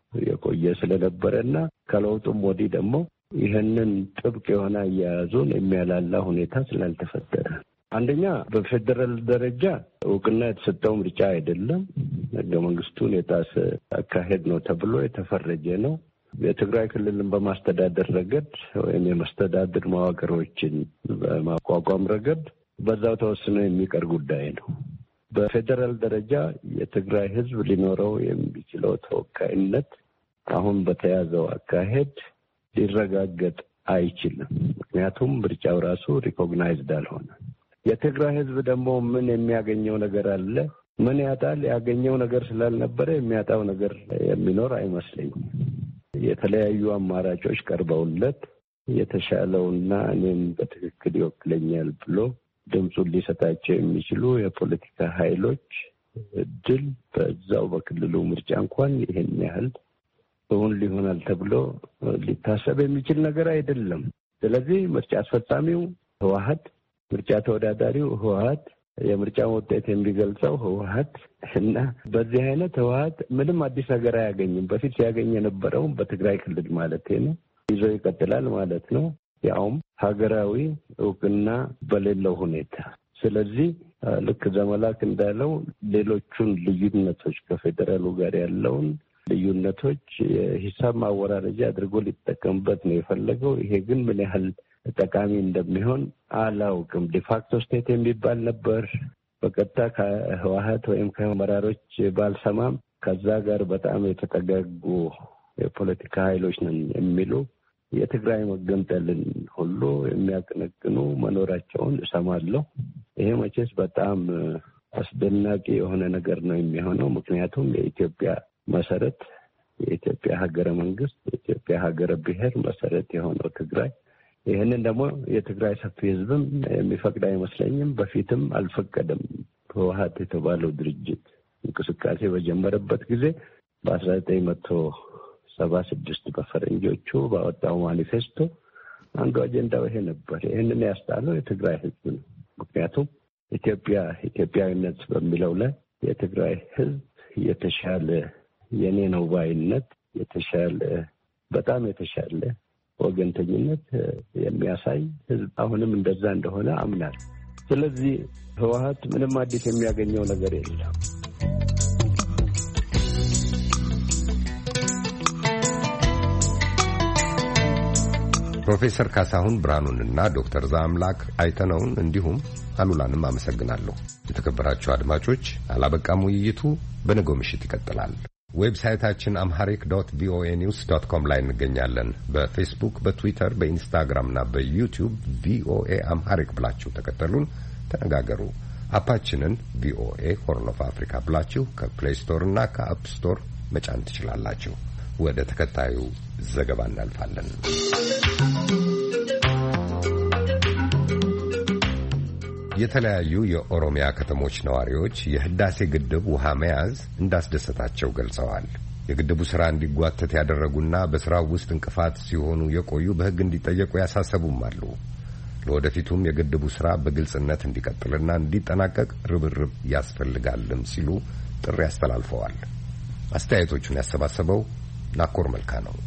የቆየ ስለነበረና ከለውጡም ወዲህ ደግሞ ይህንን ጥብቅ የሆነ አያያዙን የሚያላላ ሁኔታ ስላልተፈጠረ አንደኛ በፌደራል ደረጃ እውቅና የተሰጠው ምርጫ አይደለም ህገ መንግስቱን የጣሰ አካሄድ ነው ተብሎ የተፈረጀ ነው። የትግራይ ክልልን በማስተዳደር ረገድ ወይም የመስተዳድር መዋቅሮችን በማቋቋም ረገድ በዛው ተወስኖ የሚቀር ጉዳይ ነው። በፌደራል ደረጃ የትግራይ ህዝብ ሊኖረው የሚችለው ተወካይነት አሁን በተያዘው አካሄድ ሊረጋገጥ አይችልም። ምክንያቱም ምርጫው ራሱ ሪኮግናይዝድ አልሆነ። የትግራይ ህዝብ ደግሞ ምን የሚያገኘው ነገር አለ? ምን ያጣል? ያገኘው ነገር ስላልነበረ የሚያጣው ነገር የሚኖር አይመስለኝም። የተለያዩ አማራጮች ቀርበውለት የተሻለውና እኔም በትክክል ይወክለኛል ብሎ ድምፁን ሊሰጣቸው የሚችሉ የፖለቲካ ኃይሎች እድል በዛው በክልሉ ምርጫ እንኳን ይሄን ያህል እውን ሊሆናል ተብሎ ሊታሰብ የሚችል ነገር አይደለም። ስለዚህ ምርጫ አስፈጻሚው ህወሓት፣ ምርጫ ተወዳዳሪው ህወሓት የምርጫ ውጤት የሚገልጸው ህወሓት እና በዚህ አይነት ህወሓት ምንም አዲስ ነገር አያገኝም። በፊት ሲያገኝ የነበረው በትግራይ ክልል ማለት ነው ይዞ ይቀጥላል ማለት ነው። ያውም ሀገራዊ እውቅና በሌለው ሁኔታ። ስለዚህ ልክ ዘመላክ እንዳለው ሌሎቹን ልዩነቶች ከፌደራሉ ጋር ያለውን ልዩነቶች የሂሳብ ማወራረጃ አድርጎ ሊጠቀምበት ነው የፈለገው። ይሄ ግን ምን ያህል ጠቃሚ እንደሚሆን አላውቅም። ዲፋክቶ ስቴት የሚባል ነበር። በቀጥታ ከህወሓት ወይም ከአመራሮች ባልሰማም ከዛ ጋር በጣም የተጠጋጉ የፖለቲካ ኃይሎች ነን የሚሉ የትግራይ መገንጠልን ሁሉ የሚያቀነቅኑ መኖራቸውን እሰማለሁ። ይሄ መቼስ በጣም አስደናቂ የሆነ ነገር ነው የሚሆነው። ምክንያቱም የኢትዮጵያ መሰረት የኢትዮጵያ ሀገረ መንግስት የኢትዮጵያ ሀገረ ብሔር መሰረት የሆነው ትግራይ ይህንን ደግሞ የትግራይ ሰፊ ህዝብም የሚፈቅድ አይመስለኝም። በፊትም አልፈቀደም። ህወሓት የተባለው ድርጅት እንቅስቃሴ በጀመረበት ጊዜ በአስራ ዘጠኝ መቶ ሰባ ስድስት በፈረንጆቹ ባወጣው ማኒፌስቶ አንዱ አጀንዳው ይሄ ነበር። ይህንን ያስጣለው የትግራይ ህዝብ ነው። ምክንያቱም ኢትዮጵያ ኢትዮጵያዊነት በሚለው ላይ የትግራይ ህዝብ የተሻለ የኔ ነው ባይነት የተሻለ በጣም የተሻለ ወገንተኝነት የሚያሳይ ህዝብ አሁንም እንደዛ እንደሆነ አምናል። ስለዚህ ህወሓት ምንም አዲስ የሚያገኘው ነገር የለም። ፕሮፌሰር ካሳሁን ብርሃኑንና ዶክተር ዛምላክ አይተነውን እንዲሁም አሉላንም አመሰግናለሁ። የተከበራችሁ አድማጮች አላበቃም። ውይይቱ በነገው ምሽት ይቀጥላል። ዌብሳይታችን አምሃሪክ ዶት ቪኦኤ ኒውስ ዶት ኮም ላይ እንገኛለን። በፌስቡክ፣ በትዊተር፣ በኢንስታግራም እና በዩቲዩብ ቪኦኤ አምሃሪክ ብላችሁ ተከተሉን፣ ተነጋገሩ። አፓችንን ቪኦኤ ሆርን ኦፍ አፍሪካ ብላችሁ ከፕሌይ ስቶር እና ከአፕ ስቶር መጫን ትችላላችሁ። ወደ ተከታዩ ዘገባ እናልፋለን። የተለያዩ የኦሮሚያ ከተሞች ነዋሪዎች የህዳሴ ግድብ ውሃ መያዝ እንዳስደሰታቸው ገልጸዋል። የግድቡ ስራ እንዲጓተት ያደረጉና በስራው ውስጥ እንቅፋት ሲሆኑ የቆዩ በህግ እንዲጠየቁ ያሳሰቡም አሉ። ለወደፊቱም የግድቡ ስራ በግልጽነት እንዲቀጥልና እንዲጠናቀቅ ርብርብ ያስፈልጋልም ሲሉ ጥሪ አስተላልፈዋል። አስተያየቶቹን ያሰባሰበው ናኮር መልካ ነው።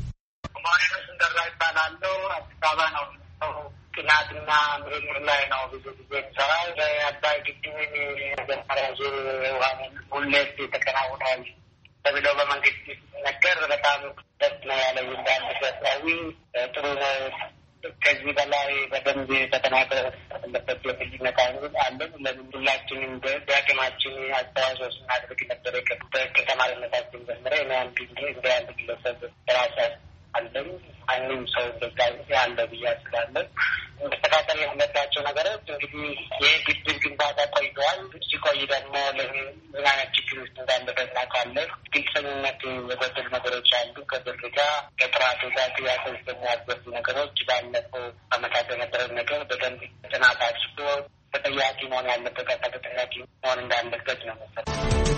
ጥናትና ምርምር ላይ ነው ብዙ ጊዜ የሚሰራው። የአባይ ግድብን መጀመሪያ ዙር ውሃ ሙሌት ተከናውኗል ተብለው በመንግስት ሲነገር በጣም ደስ ነው ያለው። እንዳንድ ኢትዮጵያዊ ጥሩ ነው። ከዚህ በላይ በደንብ ተጠናክሮ ተለበት የልጅነት አይነት አለን። ለምን ሁላችንም በአቅማችን አስተዋጽኦ ስናደርግ ነበረ። ከተማሪነታችን ጀምረ አንድ እንደ አንድ ግለሰብ ራሳ አለን አንድም ሰው እንደዛ ያለ ብዬ አስባለሁ። መስተካከል ያለባቸው ነገሮች እንግዲህ የግድብ ግንባታ ቆይተዋል። ሲቆይ ደግሞ ምን አይነት ችግር ውስጥ እንዳለበት እናውቃለን። ግልጽነት የጎደሉ ነገሮች አሉ። ከብር ጋር ከጥራቱ ጋር ጥያቄ ውስጥ የሚያስገቡ ነገሮች ባለፈው ዓመታት የነበረው ነገር በደንብ ጥናት አድርጎ ተጠያቂ መሆን ያለበት ተጠያቂ መሆን እንዳለበት ነው መሰለኝ።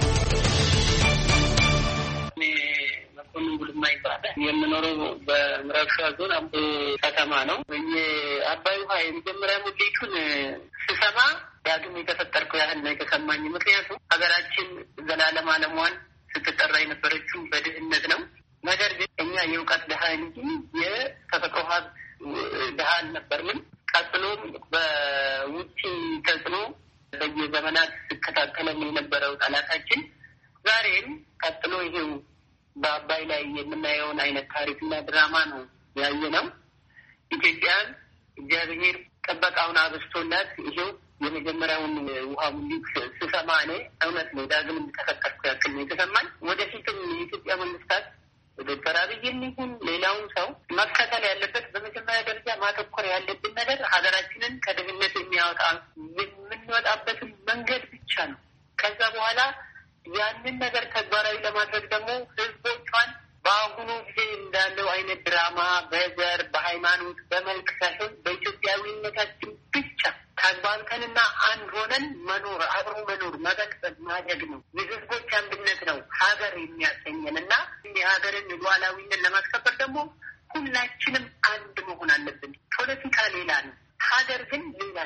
ሁሉም ጉልማ ይባላል። የምኖረው በምዕራብ ሸዋ ዞን አምቦ ከተማ ነው። የአባይ ውሃ የመጀመሪያ ሙሌቱን ስሰማ ዳግም የተፈጠርኩ ያህል ነው የተሰማኝ። ምክንያቱም ሀገራችን ዘላለም ዓለሟን ስትጠራ የነበረችው በድህነት ነው። ነገር ግን እኛ የእውቀት ድሃ እንጂ የተፈጥሮ ሀብት ድሃ አልነበርንም። ቀጥሎም በውጭ ተጽዕኖ በየዘመናት ስከታተለን የነበረው ጠላታችን ዛሬም ቀጥሎ ይሄው በአባይ ላይ የምናየውን አይነት ታሪክና ድራማ ነው ያየ ነው። ኢትዮጵያን እግዚአብሔር ጥበቃውን አበስቶላት ይሄው የመጀመሪያውን ውሃ ሙሊት ስሰማ እኔ እውነት ነው ዳግም ተፈጠርኩ ያክል ነው የተሰማኝ። ወደፊትም የኢትዮጵያ መንግስታት ዶክተር አብይም ይሁን ሌላውን ሰው መከተል ያለበት በመጀመሪያ ደረጃ ማተኮር ያለብን ነገር ሀገራችንን ከድህነት የሚያወጣ የምንወጣበትን መንገድ ብቻ ነው። ከዛ በኋላ ያንን ነገር ተግባራዊ ለማድረግ ደግሞ ህዝቦቿን በአሁኑ ጊዜ እንዳለው አይነት ድራማ በዘር በሃይማኖት በመልክ ሳይሆን በኢትዮጵያዊነታችን ብቻ ተግባብተንና አንድ ሆነን መኖር አብሮ መኖር መቀጠል ማደግ ነው። የህዝቦች አንድነት ነው ሀገር የሚያሰኘን እና የሀገርን ሉዓላዊነት ለማስከበር ደግሞ ሁላችንም አንድ መሆን አለብን። ፖለቲካ ሌላ ነው፣ ሀገር ግን ሌላ ነች።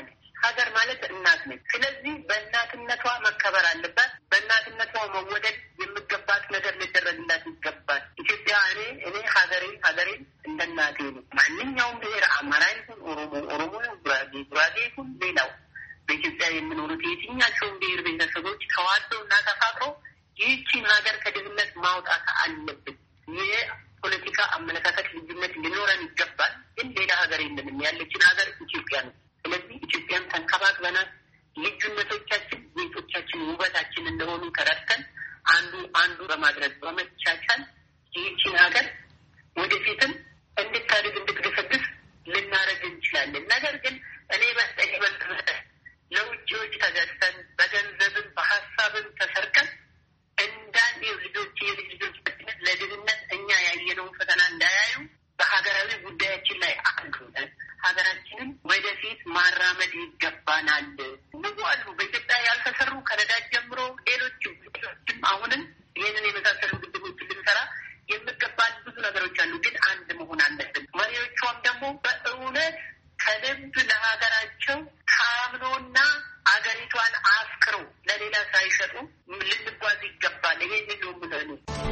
ሀገር ማለት እናት ነች። ስለዚህ በእናትነቷ መከበር አለባት። በእናትነቷ መወደድ የሚገባት ነገር ሊደረግላት ይገባል። ኢትዮጵያ እኔ እኔ ሀገሬ ሀገሬ እንደ እናቴ ነው። ማንኛውም ብሔር አማራ ይሁን ኦሮሞ ኦሮሞ ጉራጌ ጉራጌ ይሁን ሌላው በኢትዮጵያ የሚኖሩት የትኛቸውም ብሔር ቤተሰቦች ተዋደው እና ተፋቅረው ይህችን ሀገር ከድህነት ማውጣት አለብን። የፖለቲካ አመለካከት ልዩነት ሊኖረን ይገባል። ግን ሌላ ሀገር የለንም። ያለችን ሀገር ኢትዮጵያ ነው። ስለዚህ ኢትዮጵያን ተንከባክበናል። ልዩነቶቻችን ቤቶቻችን ውበታችን እንደሆኑ ተረድተን አንዱ አንዱ በማድረግ በመቻቻል ይህችን ሀገር ወደፊትም እንድታድግ እንድትገሰግስ ልናደርግ እንችላለን። ነገር ግን እኔ በስጠኝ በልትመጠ ለውጭዎች ተገዝተን በገንዘብም በሀሳብም ተሰርቀን እንዳንድ ልጆች የልጅ ልጆቻችንን ለድህነት እኛ ያየነውን ፈተና እንዳያዩ በሀገራዊ ጉዳያችን ላይ አድርገን ሀገራችንን ወደፊት ማራመድ ይገባናል። ብዙ አሉ በኢትዮጵያ ያልተሰሩ ከነዳጅ ጀምሮ ሌሎችም ሌሎችም አሁንም ይህንን የመሳሰሉ ግድቦችን ልንሰራ የሚገባን ብዙ ነገሮች አሉ። ግን አንድ መሆን አለብን። መሪዎቿም ደግሞ በእውነት ከልብ ለሀገራቸው ታምኖና አገሪቷን አፍቅሮ ለሌላ ሳይሸጡ ልንጓዝ ይገባል። ይሄን ነው ምለኔ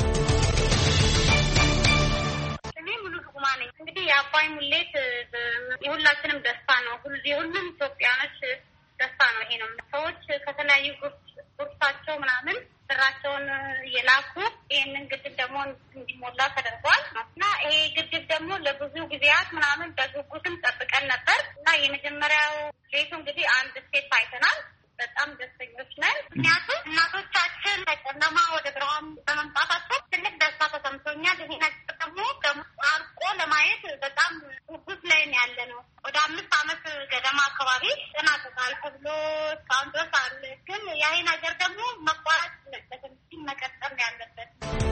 እንግዲህ የአባይ ሙሌት የሁላችንም ደስታ ነው። የሁሉም ኢትዮጵያኖች ደስታ ነው። ይሄ ነው ሰዎች ከተለያዩ ጉርሳቸው ምናምን ስራቸውን የላኩ ይህንን ግድብ ደግሞ እንዲሞላ ተደርጓል እና ይሄ ግድብ ደግሞ ለብዙ ጊዜያት ምናምን በጉጉትም ጠብቀን ነበር እና የመጀመሪያው ሌቱ እንግዲህ አንድ ስቴፕ አይተናል። በጣም ደስተኞች ነን። ምክንያቱም እናቶቻችን ከጨለማ ወደ ብርሃን በመምጣታቸው ትልቅ ደስታ ተሰምቶኛል። ይሄ ነገር ደግሞ አርቆ ለማየት በጣም ጉጉት ላይ ያለ ነው። ወደ አምስት ዓመት ገደማ አካባቢ ተናግሯል ተብሎ እስካሁን ድረስ አለ። ግን ይሄ ነገር ደግሞ መቋረጥ የለበትም፣ መቀጠል ያለበት።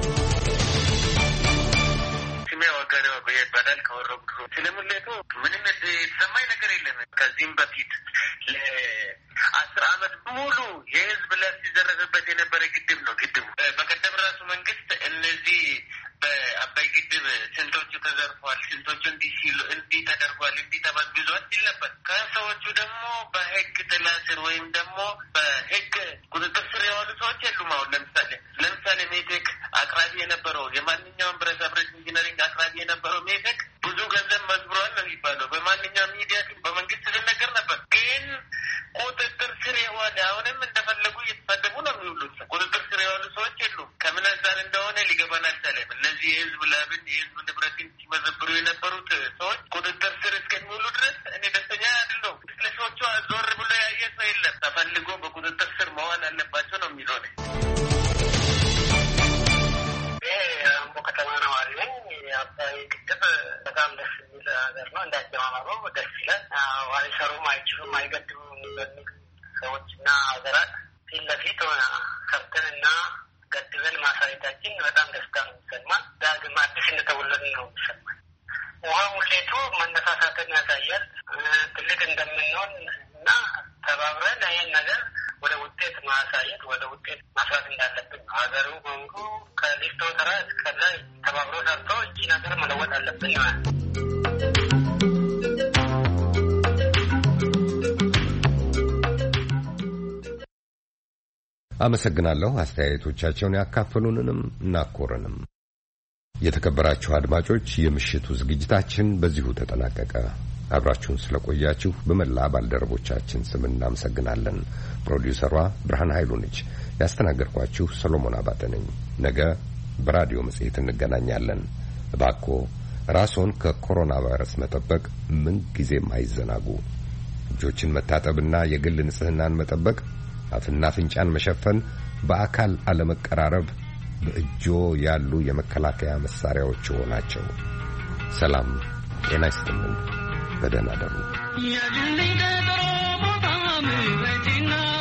ስሜ ወገሬ ወገሬ በደል ከወረብ ድሮ ስለሙሌቱ ምንም የተሰማኝ ነገር የለም። ከዚህም በፊት ለአስር አመት ሙሉ የህዝብ ለፍ ሲዘረፍበት የነበረ ግድብ ነው። ግድቡ በቀደም ራሱ መንግስት እነዚህ በአባይ ግድብ ስንቶቹ ተዘርፏል፣ ስንቶቹ እንዲህ ሲሉ እንዲህ ተደርጓል፣ እንዲህ ተበዝብዟል ሲል ነበር። ከሰዎቹ ደግሞ በህግ ጥላ ስር ወይም ደግሞ በህግ ቁጥጥር ስር የዋሉ ሰዎች የሉም። አሁን ለምሳሌ ለምሳሌ ሜቴክ አቅራቢ የነበረው የማንኛውም ብረታ ብረት ኢንጂነሪንግ አቅራቢ የነበረው ሜቴክ ብዙ ገንዘብ መዝብሯል ነው የሚባለው። በማንኛውም ሚዲያ በመንግስት ሲነገር ነበር። ግን ቁጥጥር ስር የዋለ አሁንም እንደፈለጉ እየተሳደቡ ነው የሚውሉት። ቁጥጥር ስር የዋሉ ሰዎች የሉም። ከምን አንጻር እንደሆነ ሊገባን አልቻለም። እነዚህ የህዝብ ላብን የህዝብ ንብረትን ሲመዘብሩ የነበሩት ሰዎች ቁጥጥር ስር እስከሚውሉ ድረስ እኔ ደስተኛ አይደለሁም። ለሰዎቹ ዞር ብሎ ያየ ሰው የለም። ተፈልጎ በቁጥጥር ስር መዋል አለባቸው ነው የሚለው ነው። አምቦ ከተማ ነዋሪ ነኝ። የአባይ ግድብ በጣም ደስ የሚል ሀገር ነው። እንዳጀማመሩ ደስ ይላል። አይሰሩም፣ አይችሉም፣ አይገድቡም በሚል ሰዎችና ሀገራት ፊት ለፊት ሆነ ሰርተንና ገድበን ማሳየታችን በጣም ደስታ ነው የሚሰማን። ዳግም አዲስ እንደተወለድን ነው የሚሰማን። ውሃ ሙሌቱ መነሳሳትን ያሳያል። ትልቅ እንደምንሆን እና ተባብረን ይህን ነገር ወደ ውጤት ማሳየት ወደ ውጤት ማስራት እንዳለብን ነው። ሀገሩ በሙሉ ከሊስቶ ተራ እስከ ላይ ተባብሮ ሰርቶ እቺ ነገር መለወጥ አለብን ነው። አመሰግናለሁ። አስተያየቶቻቸውን ያካፈሉንንም እናኮረንም። የተከበራችሁ አድማጮች፣ የምሽቱ ዝግጅታችን በዚሁ ተጠናቀቀ። አብራችሁን ስለቆያችሁ በመላ ባልደረቦቻችን ስም እናመሰግናለን። ፕሮዲውሰሯ ብርሃን ኃይሉ ነች። ያስተናገርኳችሁ ሰሎሞን አባተ ነኝ። ነገ በራዲዮ መጽሔት እንገናኛለን። እባክዎ ራስዎን ከኮሮና ቫይረስ መጠበቅ ምን ጊዜም አይዘናጉ። እጆችን መታጠብና የግል ንጽህናን መጠበቅ፣ አፍና አፍንጫን መሸፈን፣ በአካል አለመቀራረብ በእጆ ያሉ የመከላከያ መሳሪያዎች ናቸው። ሰላም ጤና ይስጥልን። በደህና ደሩ።